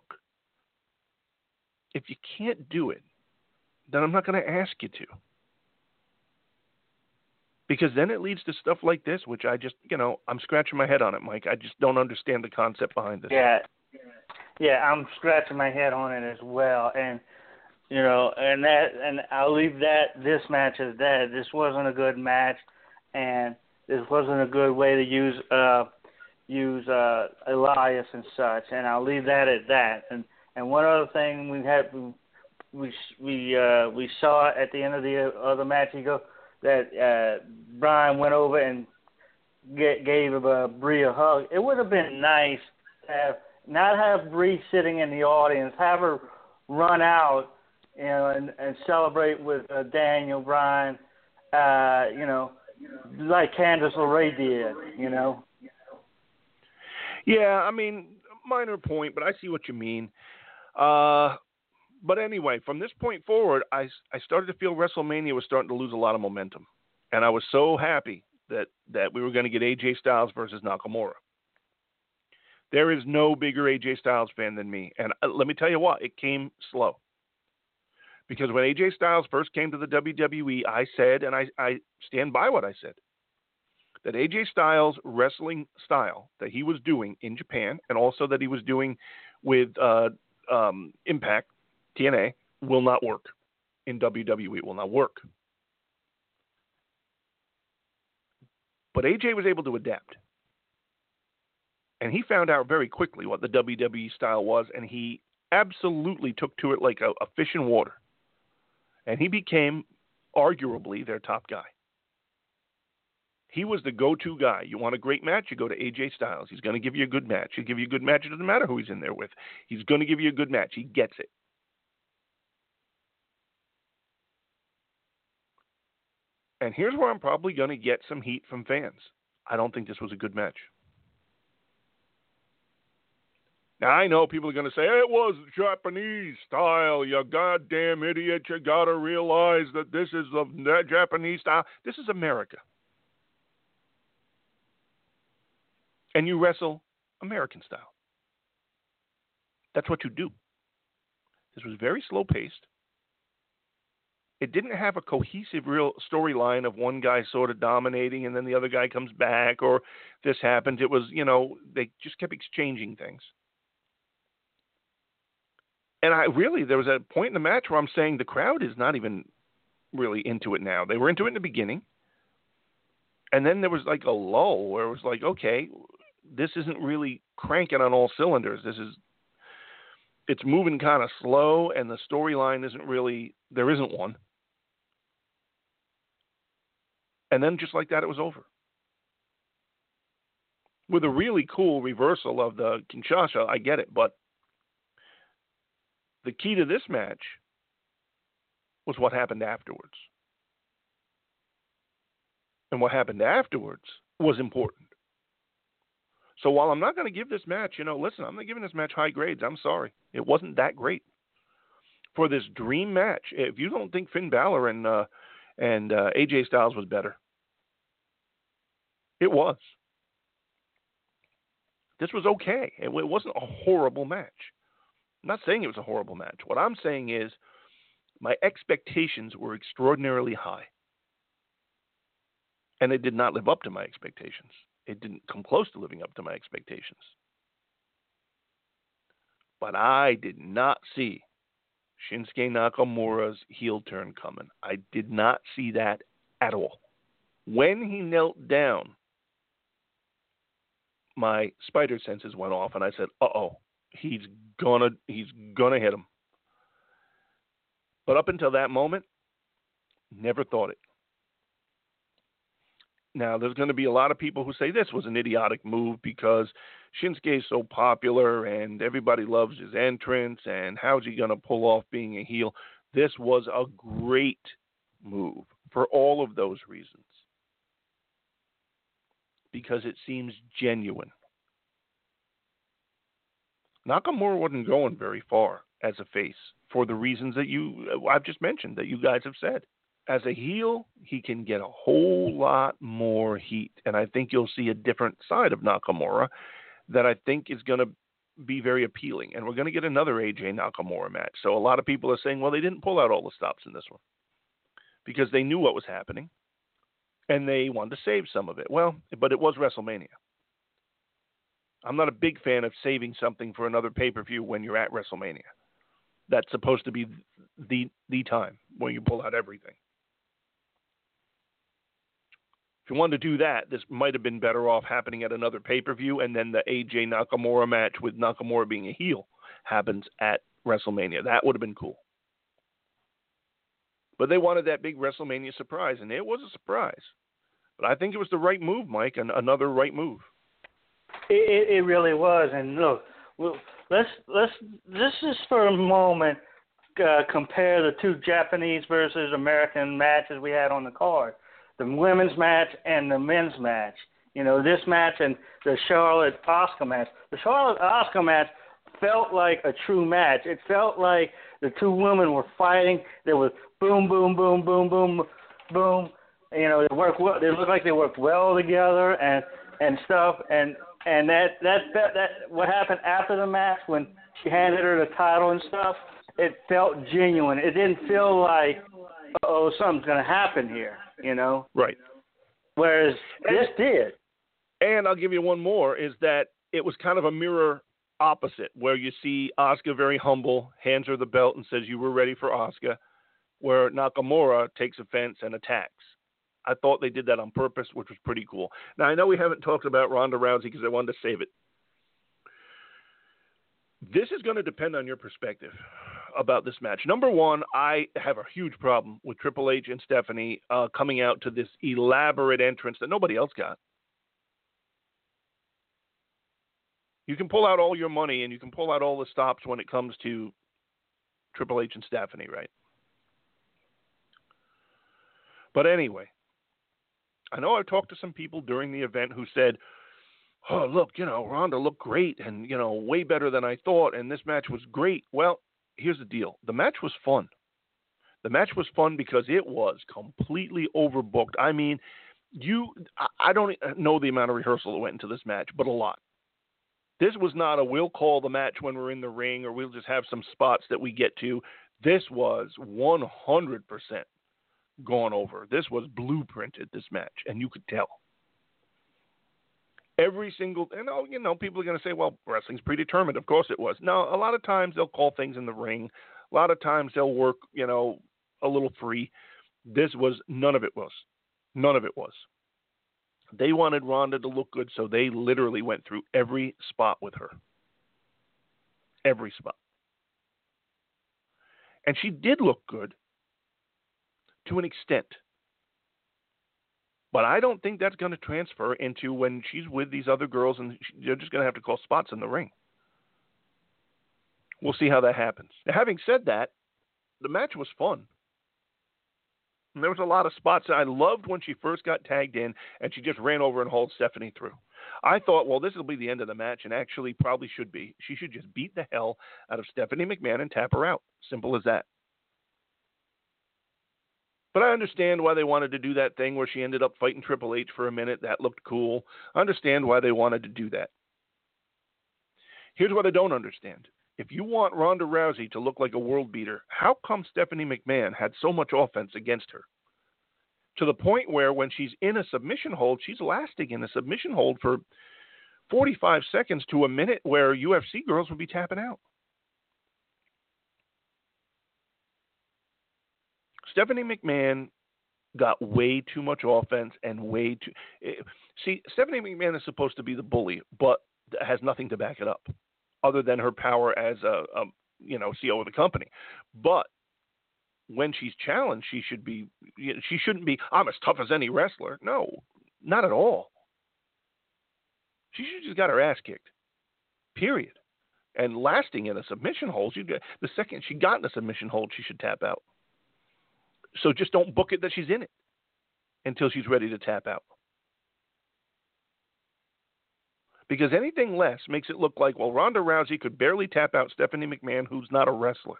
if you can't do it, then I'm not going to ask you to. Because then it leads to stuff like this, which I just, you know, I'm scratching my head on it, Mike. I just don't understand the concept behind this. Yeah. yeah, I'm scratching my head on it as well, and you know, and that, and I'll leave that this match as that. This wasn't a good match, and this wasn't a good way to use uh use uh Elias and such, and I'll leave that at that. And and one other thing we had we we we, uh, we saw at the end of the other match, he go that uh, Brian went over and get, gave uh, Bree a hug. It would have been nice to have not have Bree sitting in the audience, have her run out, you know, and, and celebrate with uh, Daniel Bryan, uh, you know, like Candice LeRae did, you know. Yeah, I mean, minor point, but I see what you mean. Uh, but anyway, from this point forward, I, I started to feel WrestleMania was starting to lose a lot of momentum. And I was so happy that, that we were going to get A J Styles versus Nakamura. There is no bigger A J Styles fan than me. And uh, let me tell you what, it came slow. Because when A J Styles first came to the W W E, I said, and I, I stand by what I said, that A J Styles' wrestling style that he was doing in Japan, and also that he was doing with uh, um, Impact, T N A, will not work in W W E. It will not work. But A J was able to adapt. And he found out very quickly what the W W E style was, and he absolutely took to it like a, a fish in water. And he became, arguably, their top guy. He was the go-to guy. You want a great match, you go to A J Styles. He's going to give you a good match. He'll give you a good match. It doesn't matter who he's in there with. He's going to give you a good match. He gets it. And here's where I'm probably going to get some heat from fans. I don't think this was a good match. Now, I know people are going to say, it was Japanese style, you goddamn idiot. You got to realize that this is the Japanese style. This is America. And you wrestle American style. That's what you do. This was very slow-paced. It didn't have a cohesive real storyline of one guy sort of dominating and then the other guy comes back or this happened. It was, you know, they just kept exchanging things. And I really, there was a point in the match where I'm saying the crowd is not even really into it now. They were into it in the beginning. And then there was like a lull where it was like, okay, this isn't really cranking on all cylinders. This is, it's moving kind of slow and the storyline isn't really, there isn't one. And then just like that, it was over. With a really cool reversal of the Kinshasa, I get it, but the key to this match was what happened afterwards. And what happened afterwards was important. So while I'm not going to give this match, you know, listen, I'm not giving this match high grades. I'm sorry. It wasn't that great. For this dream match, if you don't think Finn Balor and uh, and uh, A J Styles was better, it was. This was okay. It, it wasn't a horrible match. I'm not saying it was a horrible match. What I'm saying is my expectations were extraordinarily high. And it did not live up to my expectations. It didn't come close to living up to my expectations. But I did not see Shinsuke Nakamura's heel turn coming. I did not see that at all. When he knelt down, my spider senses went off, and I said, uh-oh, he's gonna he's gonna hit him. But up until that moment, never thought it. Now, there's going to be a lot of people who say this was an idiotic move because Shinsuke is so popular and everybody loves his entrance, and how's he going to pull off being a heel? This was a great move for all of those reasons because it seems genuine. Nakamura wasn't going very far as a face for the reasons that you I've just mentioned, that you guys have said. As a heel, he can get a whole lot more heat, and I think you'll see a different side of Nakamura that I think is going to be very appealing. And we're going to get another A J Nakamura match. So a lot of people are saying, well, they didn't pull out all the stops in this one because they knew what was happening, and they wanted to save some of it. Well, but it was WrestleMania. I'm not a big fan of saving something for another pay-per-view when you're at WrestleMania. That's supposed to be the the time when you pull out everything. If you wanted to do that, this might have been better off happening at another pay-per-view, and then the A J Nakamura match with Nakamura being a heel happens at WrestleMania. That would have been cool. But they wanted that big WrestleMania surprise, and it was a surprise. But I think it was the right move, Mike, and another right move. It, it really was. And look, let's let's this is for a moment uh, compare the two Japanese versus American matches we had on the card, the women's match and the men's match. You know, this match and the Charlotte Asuka match. The Charlotte Asuka match felt like a true match. It felt like the two women were fighting. There was boom, boom, boom, boom, boom, boom. You know, they worked well. They looked like they worked well together and and stuff. And and that that that, that what happened after the match when she handed her the title and stuff. It felt genuine. It didn't feel like, oh, something's going to happen here. You know. Right. Whereas and, this did. And I'll give you one more: is that it was kind of a mirror opposite, where you see Asuka very humble, hands her the belt and says, "You were ready for Asuka," where Nakamura takes offense and attacks. I thought they did that on purpose, which was pretty cool. Now, I know we haven't talked about Ronda Rousey because I wanted to save it. This is going to depend on your perspective about this match. Number one, I have a huge problem with Triple H and Stephanie uh, coming out to this elaborate entrance that nobody else got. You can pull out all your money and you can pull out all the stops when it comes to Triple H and Stephanie, right? But anyway, I know I've talked to some people during the event who said, oh, look, you know, Ronda looked great and, you know, way better than I thought, and this match was great. Well, here's the deal. The match was fun. The match was fun because it was completely overbooked. I mean, you, I don't know the amount of rehearsal that went into this match, but a lot. This was not a we'll call the match when we're in the ring or we'll just have some spots that we get to. This was one hundred percent gone over. This was blueprinted, this match, and you could tell. Every single, and oh, you know, people are going to say, well, wrestling's predetermined. Of course it was. No, a lot of times they'll call things in the ring. A lot of times they'll work, you know, a little free. This was, none of it was. None of it was. They wanted Ronda to look good, so they literally went through every spot with her. Every spot. And she did look good to an extent. But I don't think that's going to transfer into when she's with these other girls and they're just going to have to call spots in the ring. We'll see how that happens. Now, having said that, the match was fun. And there was a lot of spots. I loved when she first got tagged in and she just ran over and hauled Stephanie through. I thought, well, this will be the end of the match, and actually probably should be. She should just beat the hell out of Stephanie McMahon and tap her out. Simple as that. But I understand why they wanted to do that thing where she ended up fighting Triple H for a minute. That looked cool. I understand why they wanted to do that. Here's what I don't understand. If you want Ronda Rousey to look like a world beater, how come Stephanie McMahon had so much offense against her? To the point where when she's in a submission hold, she's lasting in a submission hold for forty-five seconds to a minute where U F C girls would be tapping out. Stephanie McMahon got way too much offense and way too... See, Stephanie McMahon is supposed to be the bully, but has nothing to back it up other than her power as a, a you know, C E O of the company. But when she's challenged, she should be... She shouldn't be, I'm as tough as any wrestler. No, not at all. She should just got her ass kicked. Period. And lasting in a submission hold, she, the second she got in a submission hold, she should tap out. So just don't book it that she's in it until she's ready to tap out. Because anything less makes it look like, well, Ronda Rousey could barely tap out Stephanie McMahon, who's not a wrestler.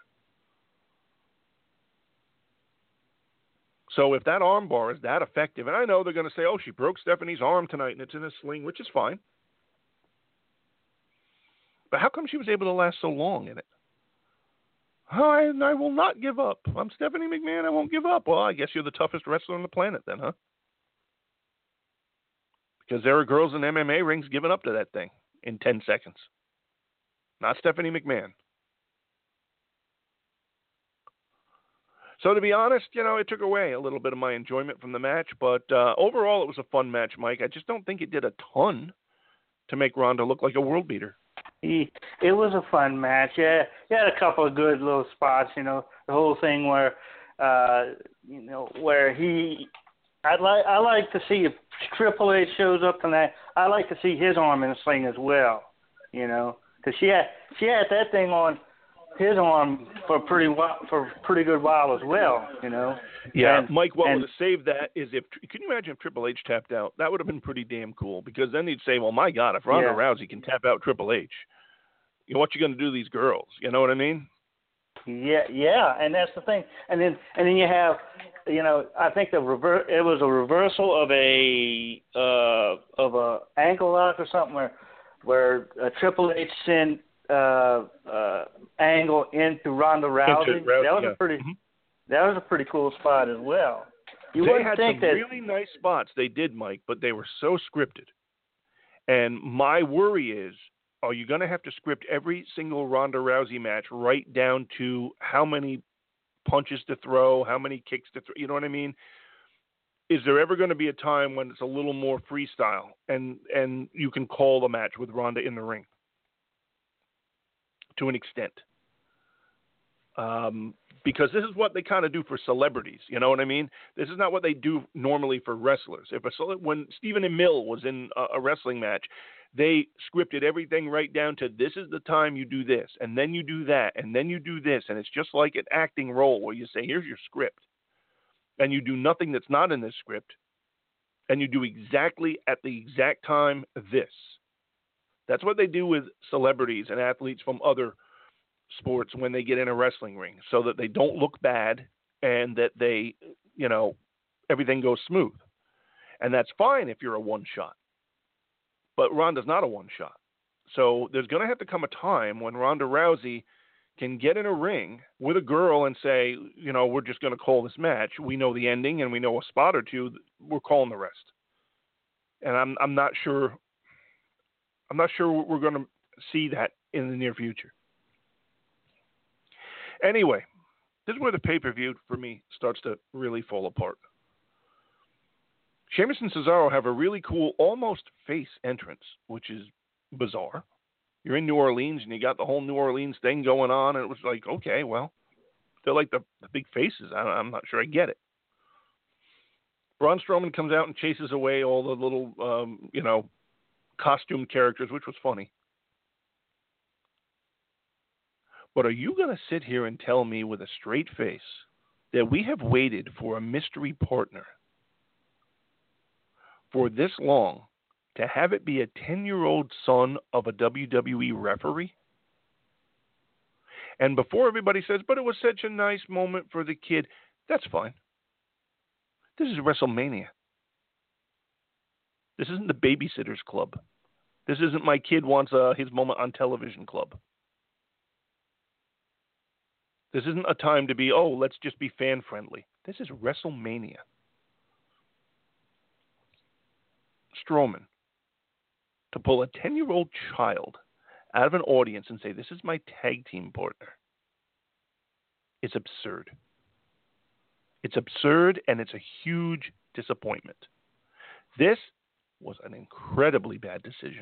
So if that arm bar is that effective, and I know they're going to say, oh, she broke Stephanie's arm tonight and it's in a sling, which is fine. But how come she was able to last so long in it? Oh, I, I will not give up. I'm Stephanie McMahon. I won't give up. Well, I guess you're the toughest wrestler on the planet then, huh? Because there are girls in M M A rings giving up to that thing. in ten seconds. Not Stephanie McMahon. So to be honest, you know, it took away a little bit of my enjoyment from the match, but uh, overall it was a fun match, Mike. I just don't think it did a ton to make Ronda look like a world beater. He, it was a fun match. Yeah, he had a couple of good little spots. You know, the whole thing where, uh, you know, where he. I'd like I like to see if Triple H shows up tonight. I like to see his arm in the sling as well. You know, because she had she had that thing on his arm for a pretty while, for a pretty good while as well. You know. Yeah, and, Mike, what and, would have saved that is if, can you imagine if Triple H tapped out? That would have been pretty damn cool, because then he'd say, well, my God, if Ronda yeah. Rousey can tap out Triple H, you know, what you going to do to these girls? You know what I mean? Yeah, yeah, and that's the thing. And then and then you have, you know, I think the rever- it was a reversal of a uh, of a ankle lock or something where where uh, Triple H sent uh, uh, Angle into Ronda Rousey. Into Rousey that was yeah. a pretty mm-hmm. that was a pretty cool spot as well. You they wouldn't had think some that really nice spots. They did, Mike, but they were so scripted. And my worry is, are you going to have to script every single Ronda Rousey match right down to how many punches to throw, how many kicks to throw? You know what I mean? Is there ever going to be a time when it's a little more freestyle and, and you can call the match with Ronda in the ring to an extent? Um, because this is what they kind of do for celebrities. You know what I mean? This is not what they do normally for wrestlers. If a when Stephen Amell was in a, a wrestling match, they scripted everything right down to this is the time you do this, and then you do that, and then you do this, and it's just like an acting role where you say, here's your script, and you do nothing that's not in this script, and you do exactly at the exact time this. That's what they do with celebrities and athletes from other sports when they get in a wrestling ring, so that they don't look bad and that they, you know, everything goes smooth. And that's fine if you're a one-shot. But Ronda's not a one-shot. So there's going to have to come a time when Ronda Rousey can get in a ring with a girl and say, you know, we're just going to call this match. We know the ending and we know a spot or two. We're calling the rest. And I'm I'm not sure. I'm not sure we're going to see that in the near future. Anyway, this is where the pay-per-view for me starts to really fall apart. Sheamus and Cesaro have a really cool, almost face entrance, which is bizarre. You're in New Orleans, and you got the whole New Orleans thing going on, and it was like, okay, well, they're like the, the big faces. I, I'm not sure I get it. Braun Strowman comes out and chases away all the little, um, you know, costume characters, which was funny. But are you going to sit here and tell me with a straight face that we have waited for a mystery partner for this long to have it be a ten-year-old son of a W W E referee? And before everybody says, but it was such a nice moment for the kid, that's fine. This is WrestleMania. This isn't the Babysitter's Club. This isn't my kid wants uh, his moment on television club. This isn't a time to be, oh, let's just be fan-friendly. This is WrestleMania. Strowman, to pull a ten-year-old child out of an audience and say, this is my tag team partner, it's absurd. It's absurd, and it's a huge disappointment. This was an incredibly bad decision.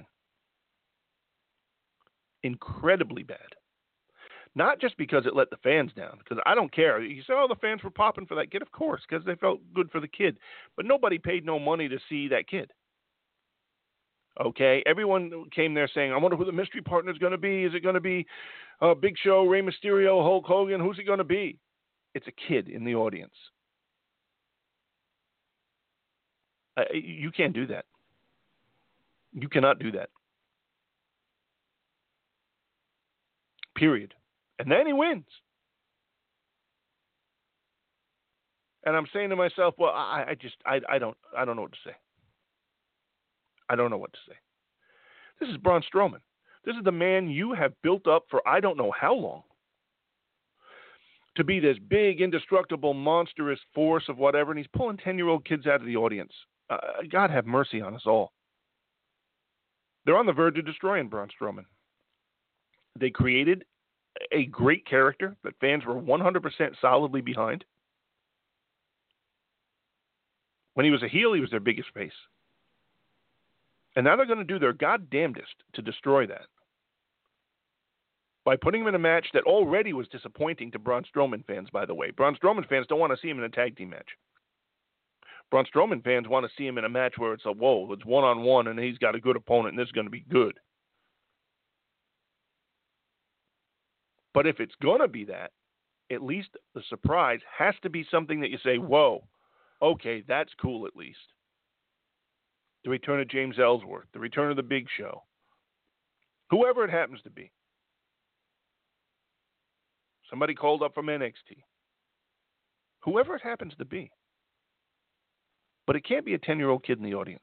Incredibly bad. Not just because it let the fans down, because I don't care. You say, oh, the fans were popping for that kid. Of course, because they felt good for the kid. But nobody paid no money to see that kid. Okay? Everyone came there saying, I wonder who the mystery partner is going to be. Is it going to be uh, Big Show, Rey Mysterio, Hulk Hogan? Who's it going to be? It's a kid in the audience. Uh, you can't do that. You cannot do that. Period. And then he wins. And I'm saying to myself, well, I, I just, I, I don't, I don't know what to say. I don't know what to say. This is Braun Strowman. This is the man you have built up for I don't know how long to be this big, indestructible, monstrous force of whatever, and he's pulling ten-year-old kids out of the audience. Uh, God have mercy on us all. They're on the verge of destroying Braun Strowman. They created a great character that fans were one hundred percent solidly behind. When he was a heel, he was their biggest face. And now they're going to do their goddamnedest to destroy that by putting him in a match that already was disappointing to Braun Strowman fans, by the way. Braun Strowman fans don't want to see him in a tag team match. Braun Strowman fans want to see him in a match where it's a, whoa, it's one-on-one and he's got a good opponent and this is going to be good. But if it's going to be that, at least the surprise has to be something that you say, whoa, okay, that's cool at least. The return of James Ellsworth, the return of the Big Show, whoever it happens to be. Somebody called up from N X T. Whoever it happens to be. But it can't be a ten-year-old kid in the audience.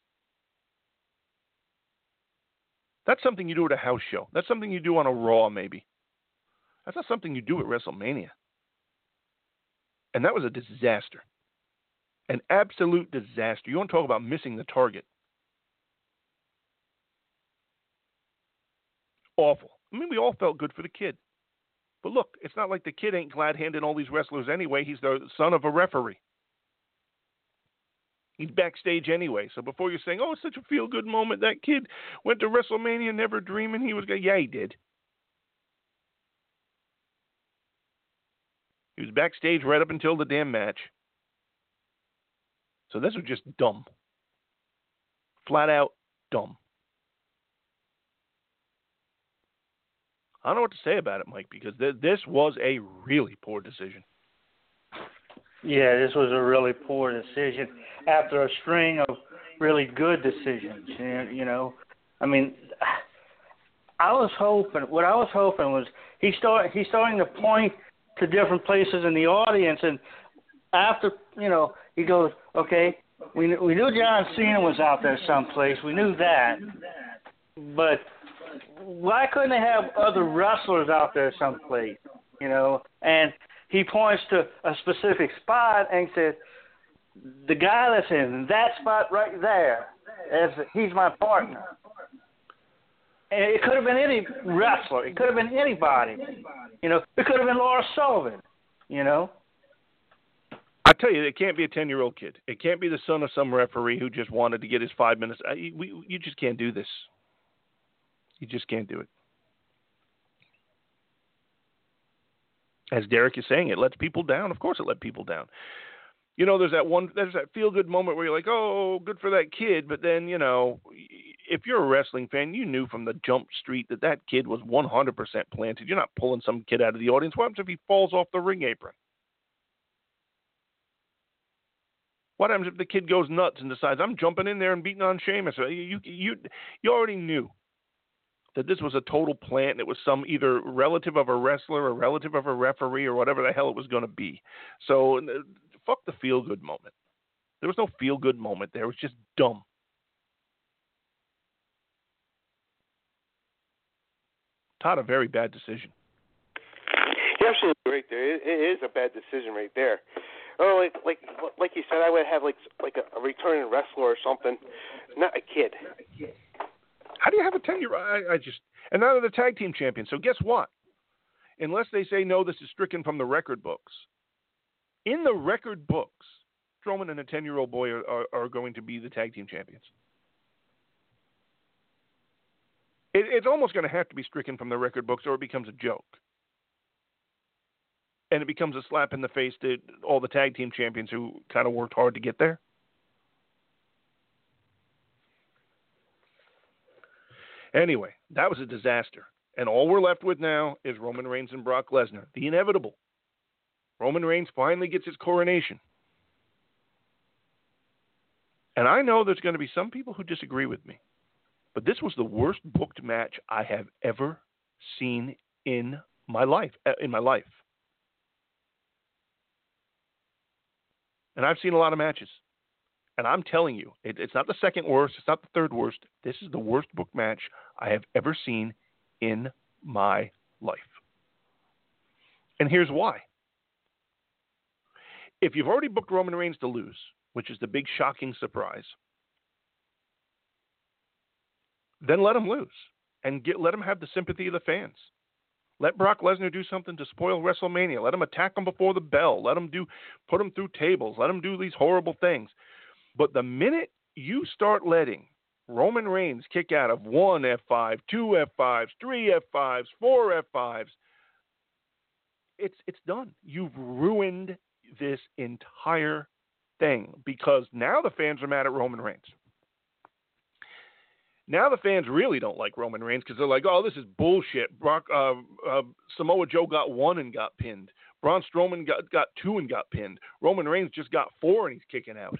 That's something you do at a house show. That's something you do on a Raw, maybe. That's not something you do at WrestleMania. And that was a disaster. An absolute disaster. You want to talk about missing the target. Awful. I mean, we all felt good for the kid. But look, it's not like the kid ain't glad-handing all these wrestlers anyway. He's the son of a referee. He's backstage anyway. So before you're saying, oh, it's such a feel-good moment, that kid went to WrestleMania never dreaming he was going to... Yeah, he did. He was backstage right up until the damn match. So this was just dumb. Flat out dumb. I don't know what to say about it, Mike, because th- this was a really poor decision. Yeah, this was a really poor decision after a string of really good decisions. You know, I mean, I was hoping. What I was hoping was he start he's starting to point to different places in the audience, and after you know, he goes, okay, we we knew John Cena was out there someplace. We knew that, but why couldn't they have other wrestlers out there someplace? You know, and he points to a specific spot and says, the guy that's in that spot right there, as he's my partner. And it could have been any wrestler. It could have been anybody. You know, it could have been Laura Sullivan, you know. I tell you, it can't be a ten-year-old kid. It can't be the son of some referee who just wanted to get his five minutes. I, we, you just can't do this. You just can't do it. As Derek is saying, it lets people down. Of course it let people down. You know, there's that one, there's that feel-good moment where you're like, oh, good for that kid. But then, you know, if you're a wrestling fan, you knew from the jump street that that kid was one hundred percent planted. You're not pulling some kid out of the audience. What happens if he falls off the ring apron? What happens if the kid goes nuts and decides, I'm jumping in there and beating on Sheamus? You, you, you, you already knew that this was a total plant, and it was some either relative of a wrestler or relative of a referee or whatever the hell it was going to be. So, fuck the feel-good moment. There was no feel-good moment there. It was just dumb. Todd, a very bad decision. You're absolutely right there. It, it is a bad decision right there. Oh, like like like you said, I would have like like a, a returning wrestler or something, not a kid. How do you have a ten-year-old? I, I just and now they're the tag team champions. So guess what? Unless they say no, this is stricken from the record books. In the record books, Strowman and a ten-year-old boy are, are, are going to be the tag team champions. It, it's almost going to have to be stricken from the record books, or it becomes a joke. And it becomes a slap in the face to all the tag team champions who kind of worked hard to get there. Anyway, that was a disaster. And all we're left with now is Roman Reigns and Brock Lesnar. The inevitable. Roman Reigns finally gets his coronation. And I know there's going to be some people who disagree with me. But this was the worst booked match I have ever seen in my life. In my life. And I've seen a lot of matches. And I'm telling you, it, it's not the second worst. It's not the third worst. This is the worst booked match I have ever seen in my life. And here's why. If you've already booked Roman Reigns to lose, which is the big shocking surprise, then let him lose and get let him have the sympathy of the fans. Let Brock Lesnar do something to spoil WrestleMania. Let him attack him before the bell. Let him do, put him through tables. Let him do these horrible things. But the minute you start letting Roman Reigns kick out of one F five, two F fives, three F fives, four F fives, it's it's done. You've ruined this entire thing because now the fans are mad at Roman Reigns. Now the fans really don't like Roman Reigns because they're like, oh, this is bullshit. Brock, uh, uh, Samoa Joe got one and got pinned. Braun Strowman got, got two and got pinned. Roman Reigns just got four and he's kicking out.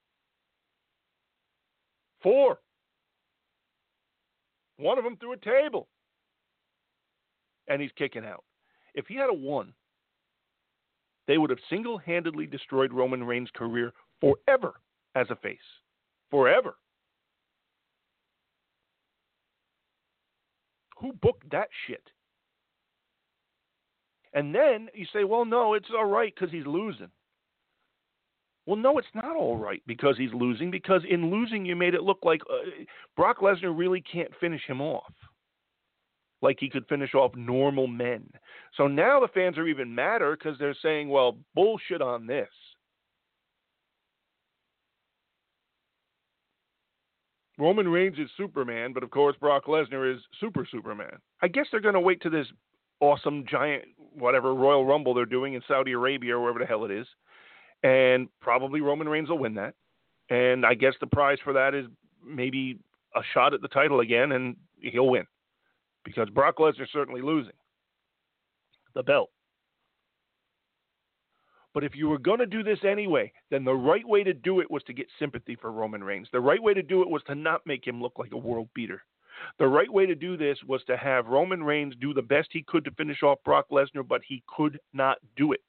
Four. One of them through a table. And he's kicking out. If he had a one, they would have single-handedly destroyed Roman Reigns' career forever as a face. Forever. Who booked that shit? And then you say, well, no, it's all right because he's losing. Well, no, it's not all right because he's losing, because in losing you made it look like uh, Brock Lesnar really can't finish him off like he could finish off normal men. So now the fans are even madder because they're saying, well, bullshit on this. Roman Reigns is Superman, but of course Brock Lesnar is Super Superman. I guess they're going to wait to this awesome giant, whatever, Royal Rumble they're doing in Saudi Arabia or wherever the hell it is. And probably Roman Reigns will win that. And I guess the prize for that is maybe a shot at the title again, and he'll win. Because Brock Lesnar's certainly losing the belt. But if you were going to do this anyway, then the right way to do it was to get sympathy for Roman Reigns. The right way to do it was to not make him look like a world beater. The right way to do this was to have Roman Reigns do the best he could to finish off Brock Lesnar, but he could not do it.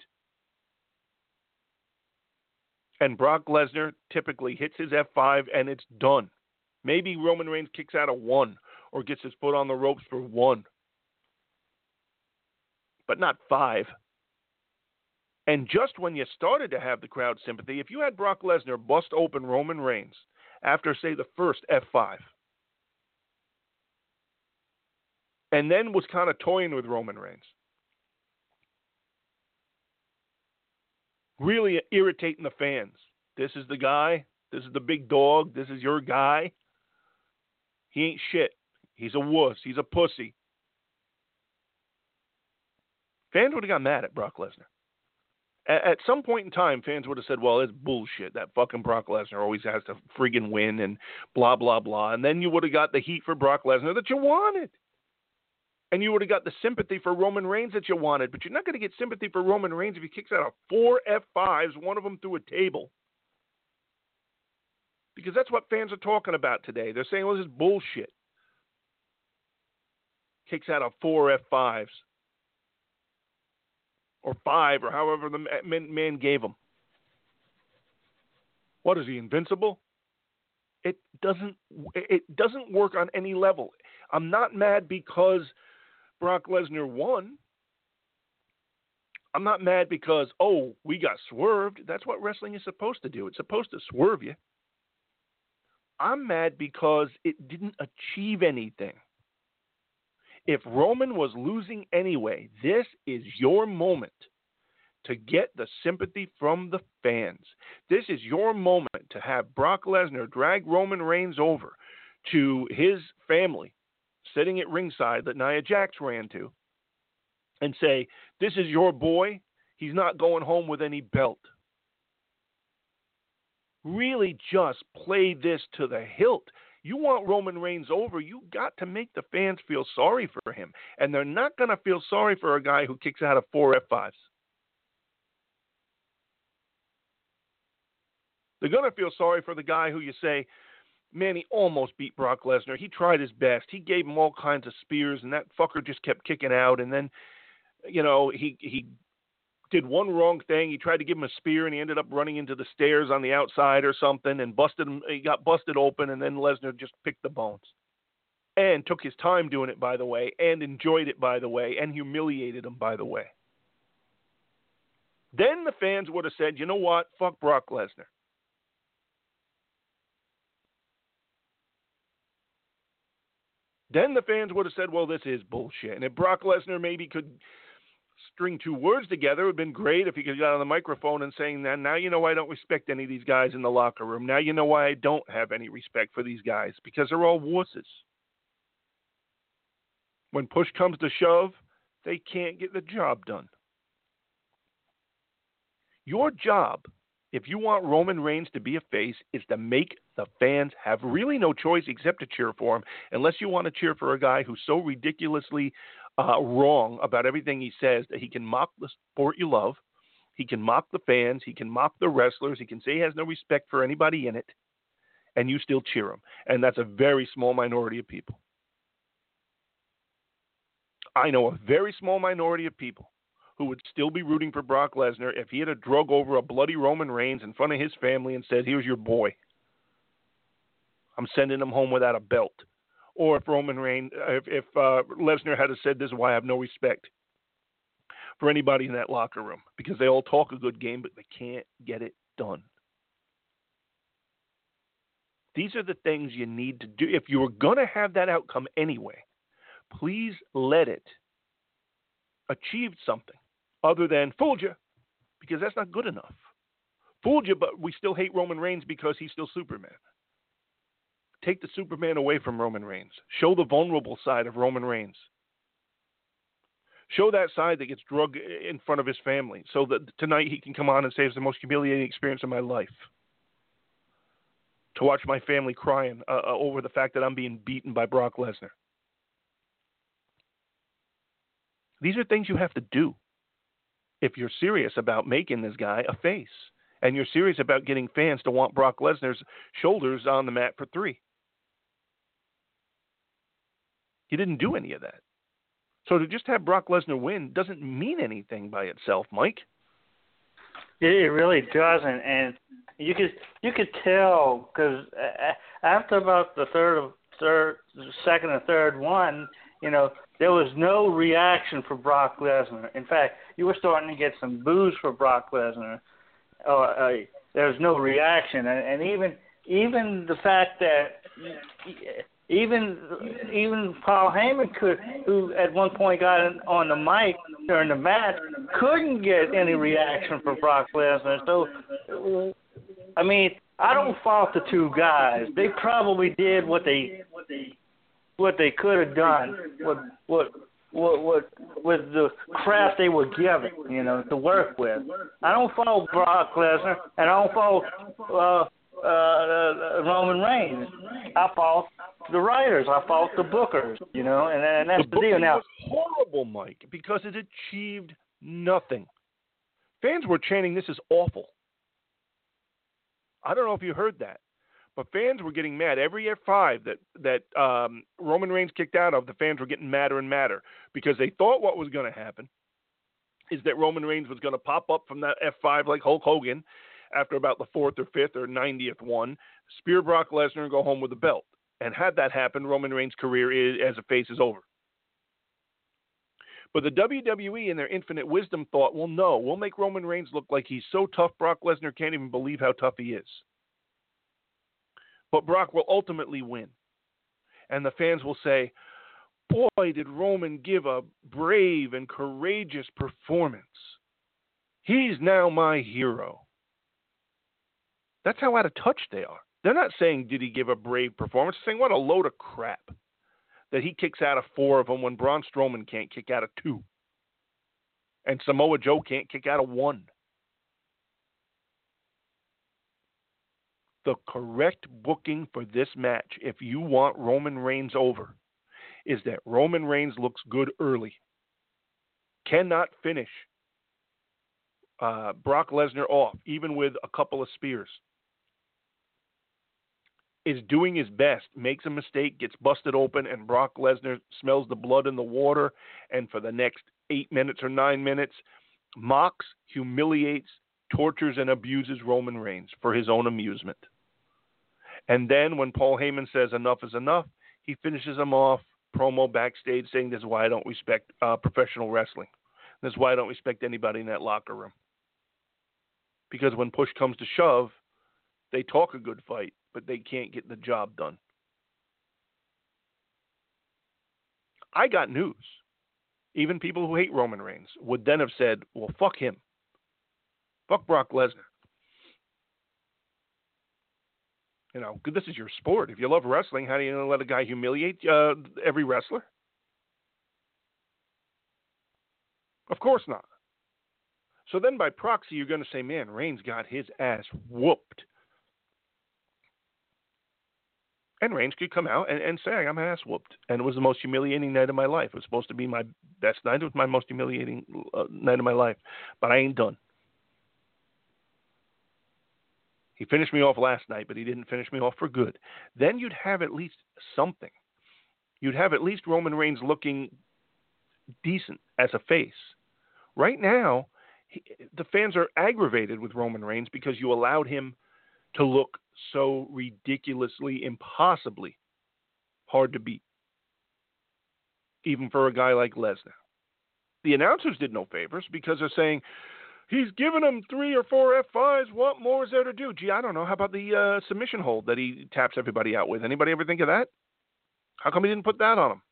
And Brock Lesnar typically hits his F five and it's done. Maybe Roman Reigns kicks out a one or gets his foot on the ropes for one. But not five. And just when you started to have the crowd sympathy, if you had Brock Lesnar bust open Roman Reigns after, say, the first F five, and then was kind of toying with Roman Reigns, really irritating the fans. This is the guy. This is the big dog. This is your guy. He ain't shit. He's a wuss. He's a pussy. Fans would have got mad at Brock Lesnar. At some point in time, fans would have said, well, it's bullshit. That fucking Brock Lesnar always has to friggin' win and blah, blah, blah. And then you would have got the heat for Brock Lesnar that you wanted. And you would have got the sympathy for Roman Reigns that you wanted. But you're not going to get sympathy for Roman Reigns if he kicks out of four F fives, one of them through a table. Because that's what fans are talking about today. They're saying, well, this is bullshit. Kicks out of four F fives. Or five, or however the man, man gave him. What is he, invincible? It doesn't. It doesn't work on any level. I'm not mad because Brock Lesnar won. I'm not mad because, oh, we got swerved. That's what wrestling is supposed to do. It's supposed to swerve you. I'm mad because it didn't achieve anything. If Roman was losing anyway, this is your moment to get the sympathy from the fans. This is your moment to have Brock Lesnar drag Roman Reigns over to his family sitting at ringside that Nia Jax ran to and say, this is your boy. He's not going home with any belt. Really just play this to the hilt. You want Roman Reigns over, you got to make the fans feel sorry for him. And they're not going to feel sorry for a guy who kicks out of four F fives. They're going to feel sorry for the guy who you say, man, he almost beat Brock Lesnar. He tried his best. He gave him all kinds of spears, and that fucker just kept kicking out. And then, you know, he he did one wrong thing. He tried to give him a spear, and he ended up running into the stairs on the outside or something and busted him. He got busted open, and then Lesnar just picked the bones. And took his time doing it, by the way, and enjoyed it, by the way, and humiliated him, by the way. Then the fans would have said, you know what? Fuck Brock Lesnar. Then the fans would have said, well, this is bullshit. And if Brock Lesnar maybe could string two words together, it would have been great if he could get on the microphone and saying that, now you know why I don't respect any of these guys in the locker room. Now you know why I don't have any respect for these guys, because they're all wusses. When push comes to shove, they can't get the job done. Your job, if you want Roman Reigns to be a face, is to make the fans have really no choice except to cheer for him, unless you want to cheer for a guy who's so ridiculously uh, wrong about everything he says that he can mock the sport you love, he can mock the fans, he can mock the wrestlers, he can say he has no respect for anybody in it, and you still cheer him. And that's a very small minority of people. I know a very small minority of people who would still be rooting for Brock Lesnar if he had a drug over a bloody Roman Reigns in front of his family and said, here's your boy. I'm sending him home without a belt. Or if Roman Reigns, if, if uh, Lesnar had said, this is why I have no respect for anybody in that locker room, because they all talk a good game, but they can't get it done. These are the things you need to do. If you were going to have that outcome anyway, please let it achieve something other than fooled you, because that's not good enough. Fooled you, but we still hate Roman Reigns because he's still Superman. Take the Superman away from Roman Reigns. Show the vulnerable side of Roman Reigns. Show that side that gets drugged in front of his family so that tonight he can come on and say it's the most humiliating experience of my life. To watch my family crying uh, over the fact that I'm being beaten by Brock Lesnar. These are things you have to do if you're serious about making this guy a face, and you're serious about getting fans to want Brock Lesnar's shoulders on the mat for three. He didn't do any of that. So to just have Brock Lesnar win doesn't mean anything by itself, Mike. It really doesn't, and you could you could tell because after about the third, third, second, or third one, you know, there was no reaction for Brock Lesnar. In fact, you were starting to get some boos for Brock Lesnar. Uh, uh, there was no reaction, and, and even even the fact that even even Paul Heyman could, who at one point got on the mic during the match, couldn't get any reaction from Brock Lesnar. So, I mean, I don't fault the two guys. They probably did what they what they could have done. What what. What, what, with the craft they were given, you know, to work with. I don't fault Brock Lesnar, and I don't fault uh, uh, Roman Reigns. I fault the writers. I fault the bookers, you know, and, and that's the, the deal. Now, was horrible, Mike, because it achieved nothing. Fans were chanting, "This is awful." I don't know if you heard that. But fans were getting mad. Every F five that, that um, Roman Reigns kicked out of, the fans were getting madder and madder because they thought what was going to happen is that Roman Reigns was going to pop up from that F five like Hulk Hogan after about the fourth or fifth or ninetieth one, spear Brock Lesnar and go home with the belt. And had that happen, Roman Reigns' career is, as a face is over. But the W W E in their infinite wisdom thought, well, no, we'll make Roman Reigns look like he's so tough Brock Lesnar can't even believe how tough he is. But Brock will ultimately win. And the fans will say, boy, did Roman give a brave and courageous performance. He's now my hero. That's how out of touch they are. They're not saying, did he give a brave performance? They're saying, what a load of crap that he kicks out of four of them when Braun Strowman can't kick out of two. And Samoa Joe can't kick out of one. The correct booking for this match, if you want Roman Reigns over, is that Roman Reigns looks good early. Cannot finish uh, Brock Lesnar off, even with a couple of spears. Is doing his best, makes a mistake, gets busted open, and Brock Lesnar smells the blood in the water, and for the next eight minutes or nine minutes, mocks, humiliates, tortures, and abuses Roman Reigns for his own amusement. And then when Paul Heyman says enough is enough, he finishes him off, promo backstage, saying this is why I don't respect uh, professional wrestling. This is why I don't respect anybody in that locker room. Because when push comes to shove, they talk a good fight, but they can't get the job done. I got news. Even people who hate Roman Reigns would then have said, well, fuck him. Fuck Brock Lesnar. You know, this is your sport. If you love wrestling, how do you let a guy humiliate uh, every wrestler? Of course not. So then by proxy, you're going to say, man, Reigns got his ass whooped. And Reigns could come out and, and say, I'm ass whooped. And it was the most humiliating night of my life. It was supposed to be my best night. It was my most humiliating uh, night of my life. But I ain't done. He finished me off last night, but he didn't finish me off for good. Then you'd have at least something. You'd have at least Roman Reigns looking decent as a face. Right now, he, the fans are aggravated with Roman Reigns because you allowed him to look so ridiculously, impossibly hard to beat, even for a guy like Lesnar. The announcers did no favors because they're saying, he's given him three or four F fives. What more is there to do? Gee, I don't know. How about the uh, submission hold that he taps everybody out with? Anybody ever think of that? How come he didn't put that on him?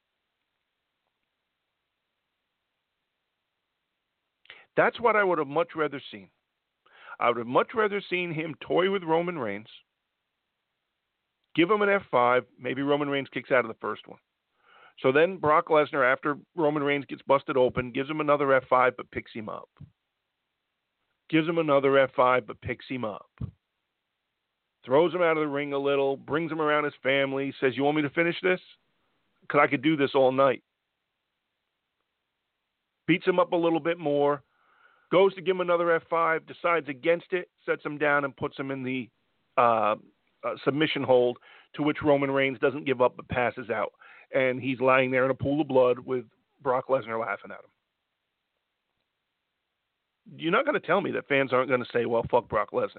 That's what I would have much rather seen. I would have much rather seen him toy with Roman Reigns, give him an F five, maybe Roman Reigns kicks out of the first one. So then Brock Lesnar, after Roman Reigns gets busted open, gives him another F five but picks him up. Gives him another F five but picks him up. Throws him out of the ring a little, brings him around his family, says, you want me to finish this? Because I could do this all night. Beats him up a little bit more. Goes to give him another F five, decides against it, sets him down and puts him in the uh, uh, submission hold, to which Roman Reigns doesn't give up but passes out. And he's lying there in a pool of blood with Brock Lesnar laughing at him. You're not going to tell me that fans aren't going to say, well, fuck Brock Lesnar.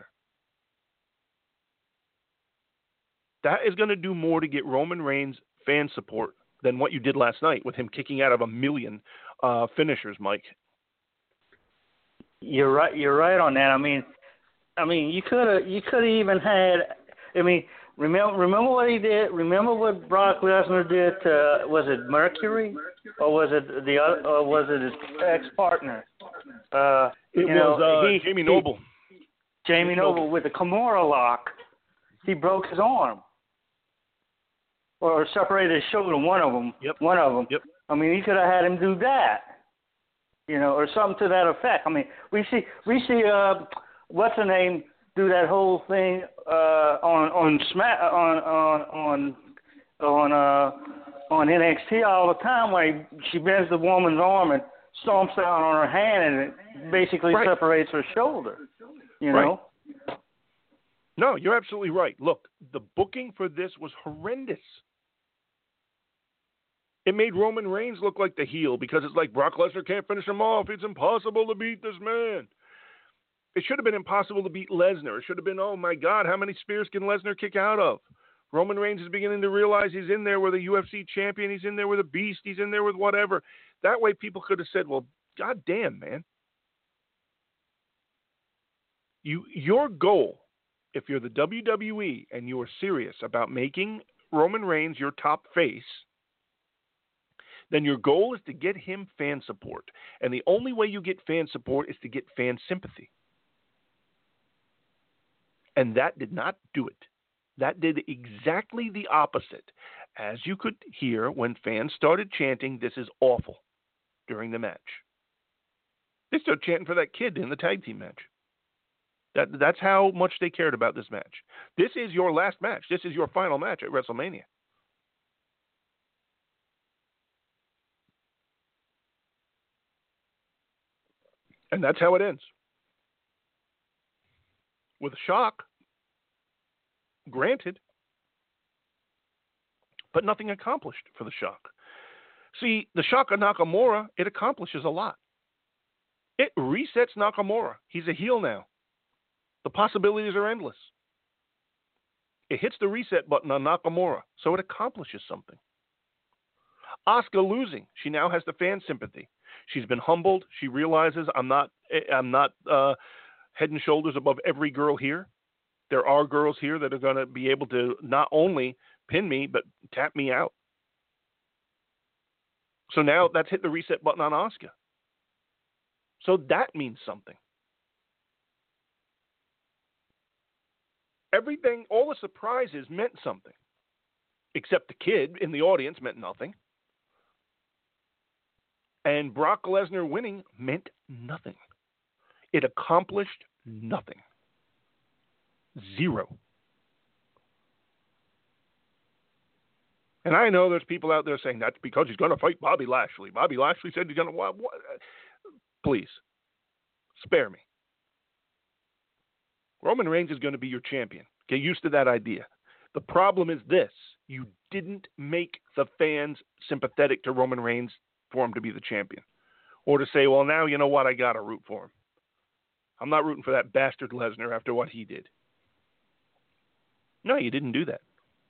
That is going to do more to get Roman Reigns fan support than what you did last night with him kicking out of a million uh, finishers, Mike. You're right. You're right on that. I mean, I mean, you could have, you could have even had. I mean, remember, remember what he did. Remember what Brock Lesnar did to, was it Mercury, or was it the other, or was it his ex-partner? Uh, it you was know, uh, he, Jamie Noble. He, Jamie Noble with the Kimura lock. He broke his arm, or separated his shoulder. One of them. Yep. One of them. Yep. I mean, he could have had him do that. You know, or something to that effect. I mean, we see we see uh, what's her name do that whole thing uh, on on Smack on on on on uh, on N X T all the time, where she bends the woman's arm and stomps down on her hand, and it basically right. separates her shoulder. You right. know. No, you're absolutely right. Look, the booking for this was horrendous. It made Roman Reigns look like the heel because it's like Brock Lesnar can't finish him off. It's impossible to beat this man. It should have been impossible to beat Lesnar. It should have been, oh, my God, how many spears can Lesnar kick out of? Roman Reigns is beginning to realize he's in there with a U F C champion. He's in there with a beast. He's in there with whatever. That way people could have said, well, God damn, man. You, your goal, if you're the W W E and you are serious about making Roman Reigns your top face, then your goal is to get him fan support. And the only way you get fan support is to get fan sympathy. And that did not do it. That did exactly the opposite, as you could hear when fans started chanting, this is awful, during the match. They started chanting for that kid in the tag team match. That, that's how much they cared about this match. This is your last match. This is your final match at WrestleMania. And that's how it ends. With a shock, granted, but nothing accomplished for the shock. See, the shock of Nakamura, it accomplishes a lot. It resets Nakamura. He's a heel now. The possibilities are endless. It hits the reset button on Nakamura, so it accomplishes something. Asuka losing, she now has the fan sympathy. She's been humbled. She realizes I'm not I'm not uh, head and shoulders above every girl here. There are girls here that are going to be able to not only pin me, but tap me out. So now that's hit the reset button on Asuka. So that means something. Everything, all the surprises meant something. Except the kid in the audience meant nothing. And Brock Lesnar winning meant nothing. It accomplished nothing. Zero. And I know there's people out there saying that's because he's going to fight Bobby Lashley. Bobby Lashley said he's going to... What, what? Please, spare me. Roman Reigns is going to be your champion. Get used to that idea. The problem is this. You didn't make the fans sympathetic to Roman Reigns for him to be the champion. Or to say, well, now you know what? I got to root for him. I'm not rooting for that bastard Lesnar after what he did. No, you didn't do that.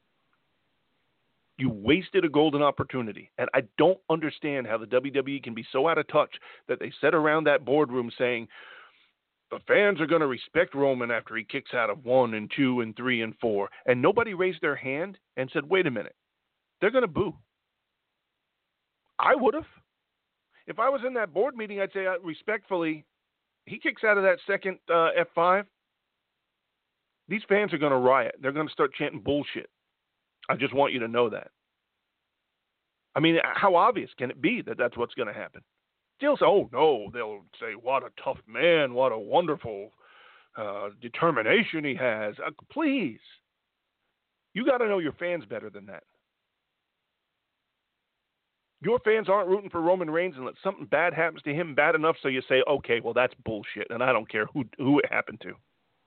You wasted a golden opportunity. And I don't understand how the W W E can be so out of touch that they sit around that boardroom saying, the fans are going to respect Roman after he kicks out of one and two and three and four. And nobody raised their hand and said, wait a minute. They're going to boo. I would have. If I was in that board meeting, I'd say uh, respectfully, he kicks out of that second uh, F five. These fans are going to riot. They're going to start chanting bullshit. I just want you to know that. I mean, how obvious can it be that that's what's going to happen? They'll say, oh, no, they'll say, what a tough man, what a wonderful uh, determination he has. Uh, please. You got to know your fans better than that. Your fans aren't rooting for Roman Reigns unless something bad happens to him bad enough so you say, okay, well, that's bullshit, and I don't care who who it happened to.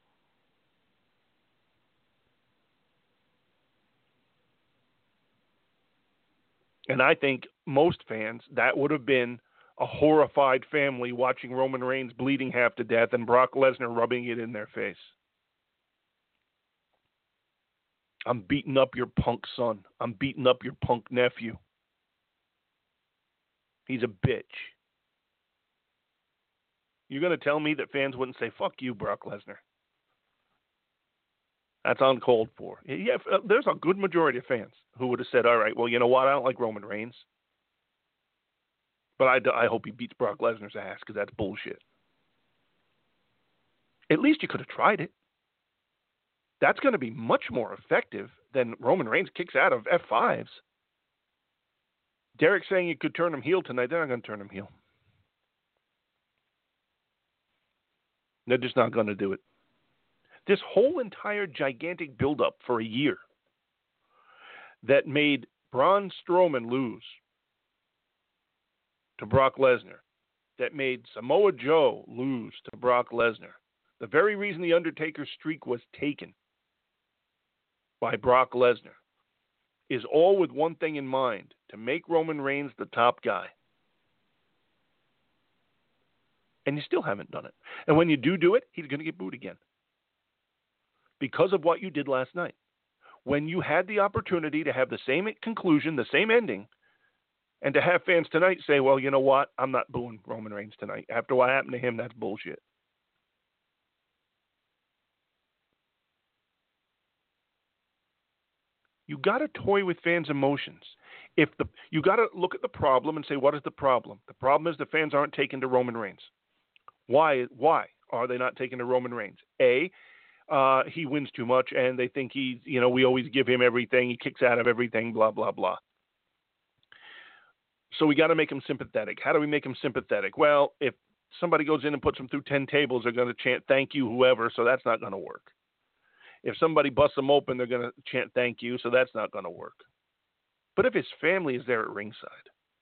And I think most fans, that would have been a horrified family watching Roman Reigns bleeding half to death and Brock Lesnar rubbing it in their face. I'm beating up your punk son. I'm beating up your punk nephew. He's a bitch. You're going to tell me that fans wouldn't say, fuck you, Brock Lesnar? That's uncalled for. Yeah, there's a good majority of fans who would have said, all right, well, you know what? I don't like Roman Reigns. But I, I hope he beats Brock Lesnar's ass because that's bullshit. At least you could have tried it. That's going to be much more effective than Roman Reigns kicks out of F fives. Derek's saying you could turn him heel tonight. They're not going to turn him heel. They're just not going to do it. This whole entire gigantic buildup for a year that made Braun Strowman lose to Brock Lesnar, that made Samoa Joe lose to Brock Lesnar, the very reason the Undertaker streak was taken by Brock Lesnar, is all with one thing in mind, to make Roman Reigns the top guy. And you still haven't done it. And when you do do it, he's going to get booed again. Because of what you did last night. When you had the opportunity to have the same conclusion, the same ending, and to have fans tonight say, well, you know what? I'm not booing Roman Reigns tonight. After what happened to him, that's bullshit. You got to toy with fans' emotions. If the you got to look at the problem and say, what is the problem? The problem is the fans aren't taken to Roman Reigns. Why? Why are they not taken to Roman Reigns? A, uh, he wins too much, and they think he's, you know, we always give him everything. He kicks out of everything, blah, blah, blah. So we got to make him sympathetic. How do we make him sympathetic? Well, if somebody goes in and puts him through ten tables, they're going to chant, thank you, whoever, so that's not going to work. If somebody busts him open, they're going to chant, thank you, so that's not going to work. But if his family is there at ringside,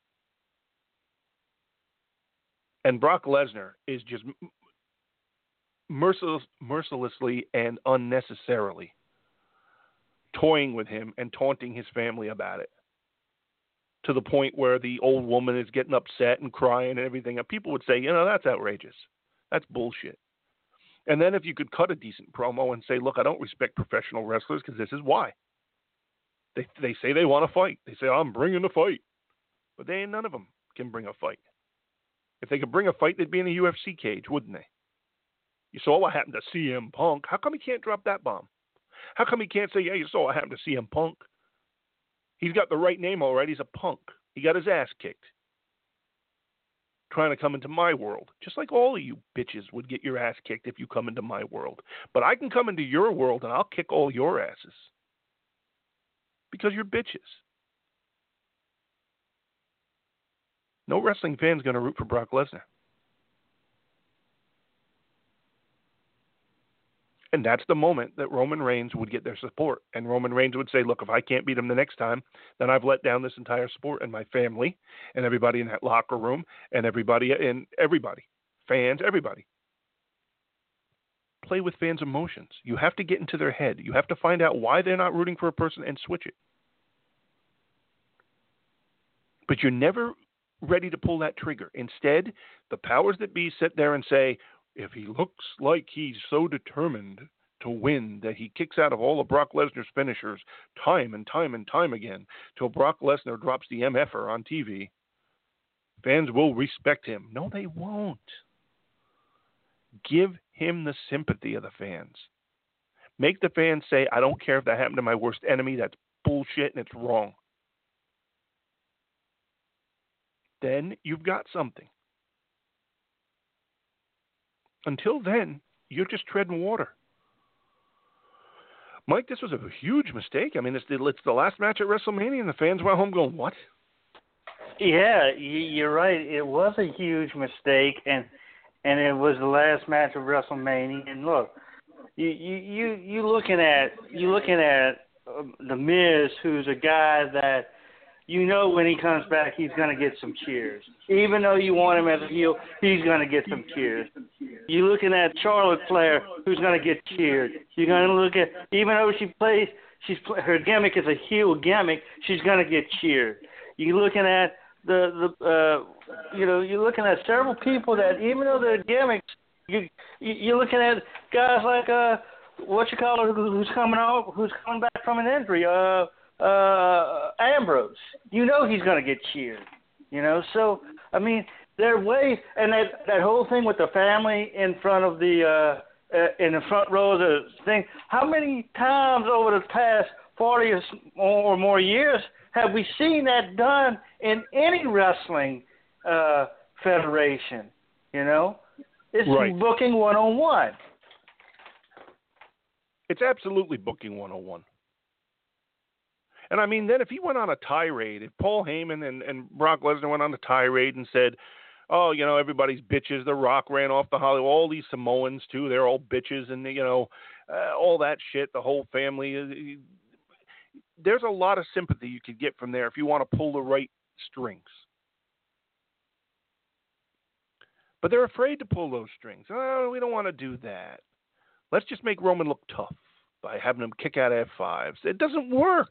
and Brock Lesnar is just merciless, mercilessly and unnecessarily toying with him and taunting his family about it, to the point where the old woman is getting upset and crying and everything, and people would say, you know, that's outrageous. That's bullshit. And then if you could cut a decent promo and say, look, I don't respect professional wrestlers because this is why. They they say they want to fight. They say, I'm bringing a fight. But they ain't none of them can bring a fight. If they could bring a fight, they'd be in a U F C cage, wouldn't they? You saw what happened to C M Punk. How come he can't drop that bomb? How come he can't say, yeah, you saw what happened to C M Punk? He's got the right name already. He's a punk. He got his ass kicked. trying to come into my world. Just like all of you bitches would get your ass kicked if you come into my world. But I can come into your world and I'll kick all your asses. Because you're bitches. No wrestling fan's going to root for Brock Lesnar. And that's the moment that Roman Reigns would get their support. And Roman Reigns would say, look, if I can't beat him the next time, then I've let down this entire sport and my family and everybody in that locker room and everybody and everybody, fans, everybody. Play with fans' emotions. You have to get into their head. You have to find out why they're not rooting for a person and switch it. But you're never ready to pull that trigger. Instead, the powers that be sit there and say, if he looks like he's so determined to win that he kicks out of all of Brock Lesnar's finishers time and time and time again till Brock Lesnar drops the M F-er on T V, fans will respect him. No, they won't. Give him the sympathy of the fans. Make the fans say, I don't care if that happened to my worst enemy. That's bullshit and it's wrong. Then you've got something. Until then, you're just treading water. Mike, this was a huge mistake. I mean, it's the, it's the last match at WrestleMania, and the fans went home going, what? Yeah, you're right. It was a huge mistake, and and it was the last match of WrestleMania. And look, you you you you looking at you looking at uh, the Miz, who's a guy that you know when he comes back he's going to get some cheers. Even though you want him as a heel, he's going to get some cheers. You're looking at Charlotte Flair, who's going to get cheered. You're going to look at, even though she plays, she's her gimmick is a heel gimmick, she's going to get cheered. You're looking at the the uh, you know you're looking at several people that even though they're gimmicks, you you're looking at guys like uh what you call it who's coming out who's coming back from an injury uh. Uh, Ambrose, you know he's going to get cheered, you know. So I mean, there are ways, and that that whole thing with the family in front of the uh, uh, in the front row of the thing. How many times over the past forty or more years have we seen that done in any wrestling uh, federation? You know, it's right. Booking one oh one. It's absolutely booking one oh one. And I mean, then if he went on a tirade, if Paul Heyman and, and Brock Lesnar went on a tirade and said, oh, you know, everybody's bitches, The Rock ran off the Hollywood, all these Samoans too, they're all bitches, and, you know, uh, all that shit, the whole family. There's a lot of sympathy you could get from there if you want to pull the right strings. But they're afraid to pull those strings. Oh, we don't want to do that. Let's just make Roman look tough by having him kick out F fives. It doesn't work.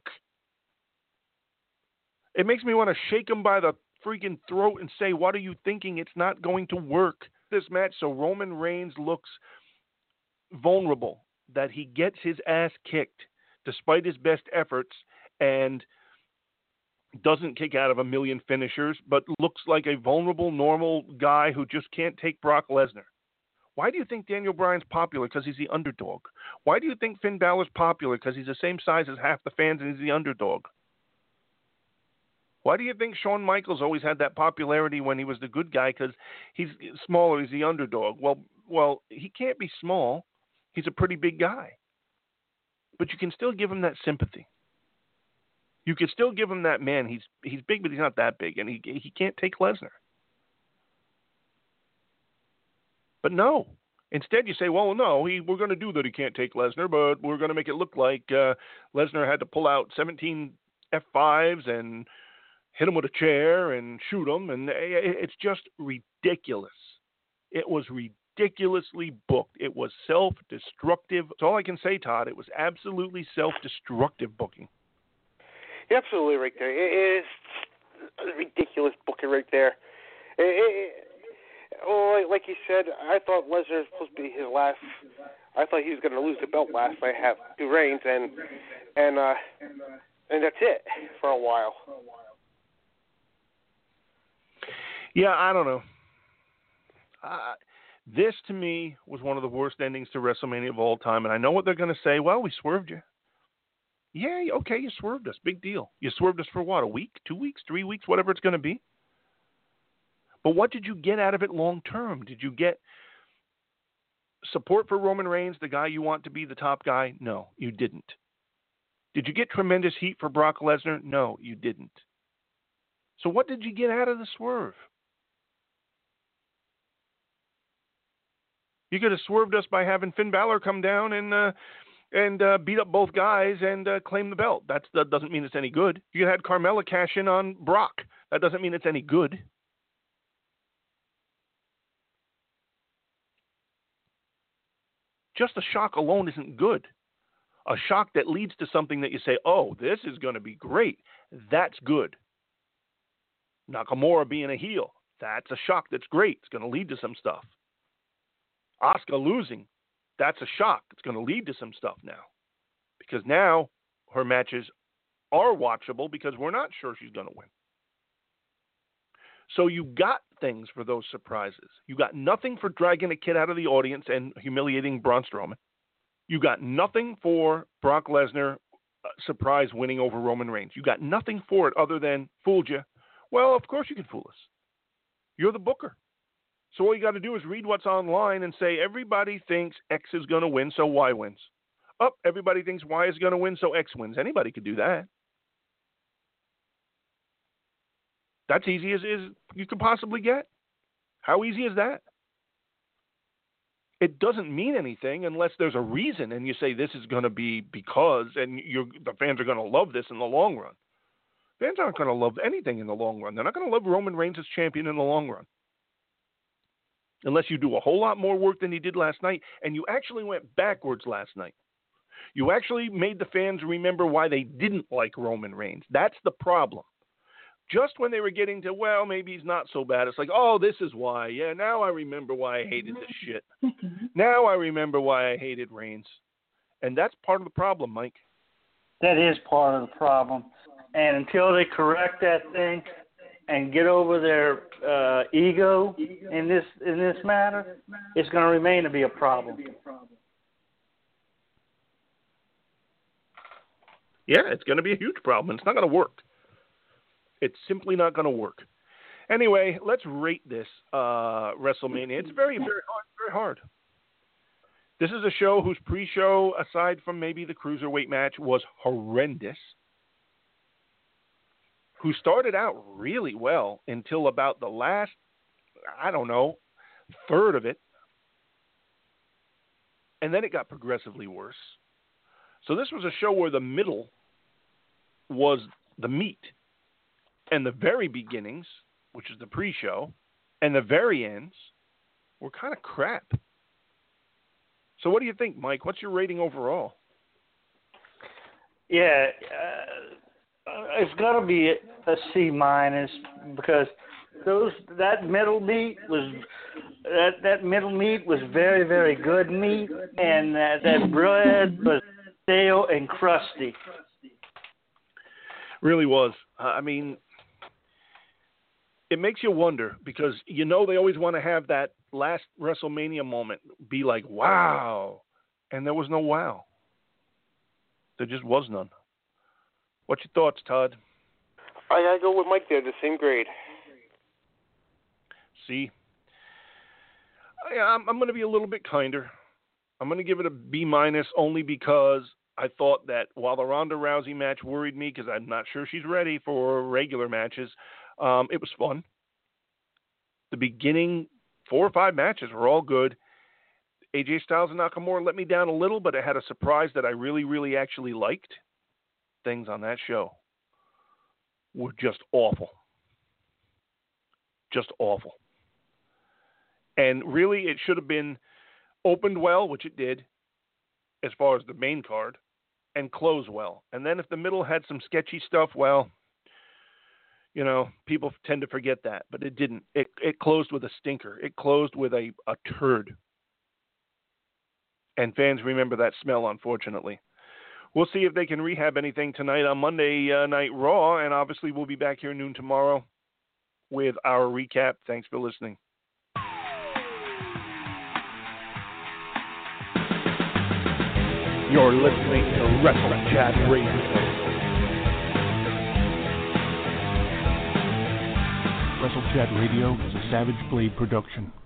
It makes me want to shake him by the freaking throat and say, what are you thinking? It's not going to work. This match, so Roman Reigns looks vulnerable, that he gets his ass kicked despite his best efforts and doesn't kick out of a million finishers, but looks like a vulnerable, normal guy who just can't take Brock Lesnar. Why do you think Daniel Bryan's popular? Because he's the underdog. Why do you think Finn Balor's popular? Because he's the same size as half the fans and he's the underdog. Why do you think Shawn Michaels always had that popularity when he was the good guy? Because he's smaller, he's the underdog. Well, well, he can't be small. He's a pretty big guy. But you can still give him that sympathy. You can still give him that, man, he's he's big, but he's not that big, and he he can't take Lesnar. But no. Instead, you say, well, no, he, we're going to do that he can't take Lesnar, but we're going to make it look like uh, Lesnar had to pull out seventeen F fives and hit him with a chair and shoot him, and it's just ridiculous. It was ridiculously booked. It was self-destructive. That's all I can say, Todd. It was absolutely self-destructive booking. You're absolutely right there. It is ridiculous booking right there. It, it, oh, like you said, I thought Lesnar was supposed to be his last. I thought he was going to lose the belt last night, have two reigns, and and uh, and that's it for a while. Yeah, I don't know. Uh, this, to me, was one of the worst endings to WrestleMania of all time. And I know what they're going to say. Well, we swerved you. Yeah, okay, you swerved us. Big deal. You swerved us for what, a week, two weeks, three weeks, whatever it's going to be? But what did you get out of it long term? Did you get support for Roman Reigns, the guy you want to be the top guy? No, you didn't. Did you get tremendous heat for Brock Lesnar? No, you didn't. So what did you get out of the swerve? You could have swerved us by having Finn Balor come down and uh, and uh, beat up both guys and uh, claim the belt. That's, that doesn't mean it's any good. You had Carmella cash in on Brock. That doesn't mean it's any good. Just a shock alone isn't good. A shock that leads to something that you say, oh, this is going to be great. That's good. Nakamura being a heel. That's a shock that's great. It's going to lead to some stuff. Asuka losing. That's a shock. It's going to lead to some stuff now. Because now her matches are watchable because we're not sure she's going to win. So you got things for those surprises. You got nothing for dragging a kid out of the audience and humiliating Braun Strowman. You got nothing for Brock Lesnar uh, surprise winning over Roman Reigns. You got nothing for it other than fooled you. Well, of course you can fool us. You're the booker. So all you got to do is read what's online and say, everybody thinks X is going to win, so Y wins. Up, oh, everybody thinks Y is going to win, so X wins. Anybody could do that. That's easy as, as you could possibly get. How easy is that? It doesn't mean anything unless there's a reason, and you say this is going to be because, and you're, the fans are going to love this in the long run. Fans aren't going to love anything in the long run. They're not going to love Roman Reigns as champion in the long run. Unless you do a whole lot more work than you did last night, and you actually went backwards last night. You actually made the fans remember why they didn't like Roman Reigns. That's the problem. Just when they were getting to, well, maybe he's not so bad, it's like, oh, this is why. Yeah, now I remember why I hated this shit. Now I remember why I hated Reigns. And that's part of the problem, Mike. That is part of the problem. And until they correct that thing and get over their uh, ego in this in this matter, it's going to remain to be a problem. Yeah, it's going to be a huge problem. It's not going to work. It's simply not going to work. Anyway, let's rate this uh, WrestleMania. It's very, very hard. Very hard. This is a show whose pre-show, aside from maybe the Cruiserweight match, was horrendous. Who started out really well until about the last, I don't know, third of it. And then it got progressively worse. So this was a show where the middle was the meat. And the very beginnings, which is the pre-show, and the very ends were kind of crap. So what do you think, Mike? What's your rating overall? Yeah, uh, it's got to be a C minus because those that middle meat was that that middle meat was very very good meat, and that, that bread was stale and crusty. Really was. Uh, I mean. It makes you wonder because, you know, they always want to have that last WrestleMania moment be like, wow. And there was no wow. There just was none. What's your thoughts, Todd? I got to go with Mike there, the same grade. See? I, I'm, I'm going to be a little bit kinder. I'm going to give it a B minus only because I thought that while the Ronda Rousey match worried me because I'm not sure she's ready for regular matches, Um, it was fun. The beginning four or five matches were all good. A J Styles and Nakamura let me down a little, but I had a surprise that I really, really actually liked. Things on that show were just awful. Just awful. And really, it should have been opened well, which it did, as far as the main card, and closed well. And then if the middle had some sketchy stuff, well, you know, people tend to forget that, but it didn't. It it closed with a stinker. It closed with a, a turd. And fans remember that smell, unfortunately. We'll see if they can rehab anything tonight on Monday uh, Night Raw, and obviously we'll be back here noon tomorrow with our recap. Thanks for listening. You're listening to Wrestle Chat Radio. Wrestle Chat Radio is a Savage Blade production.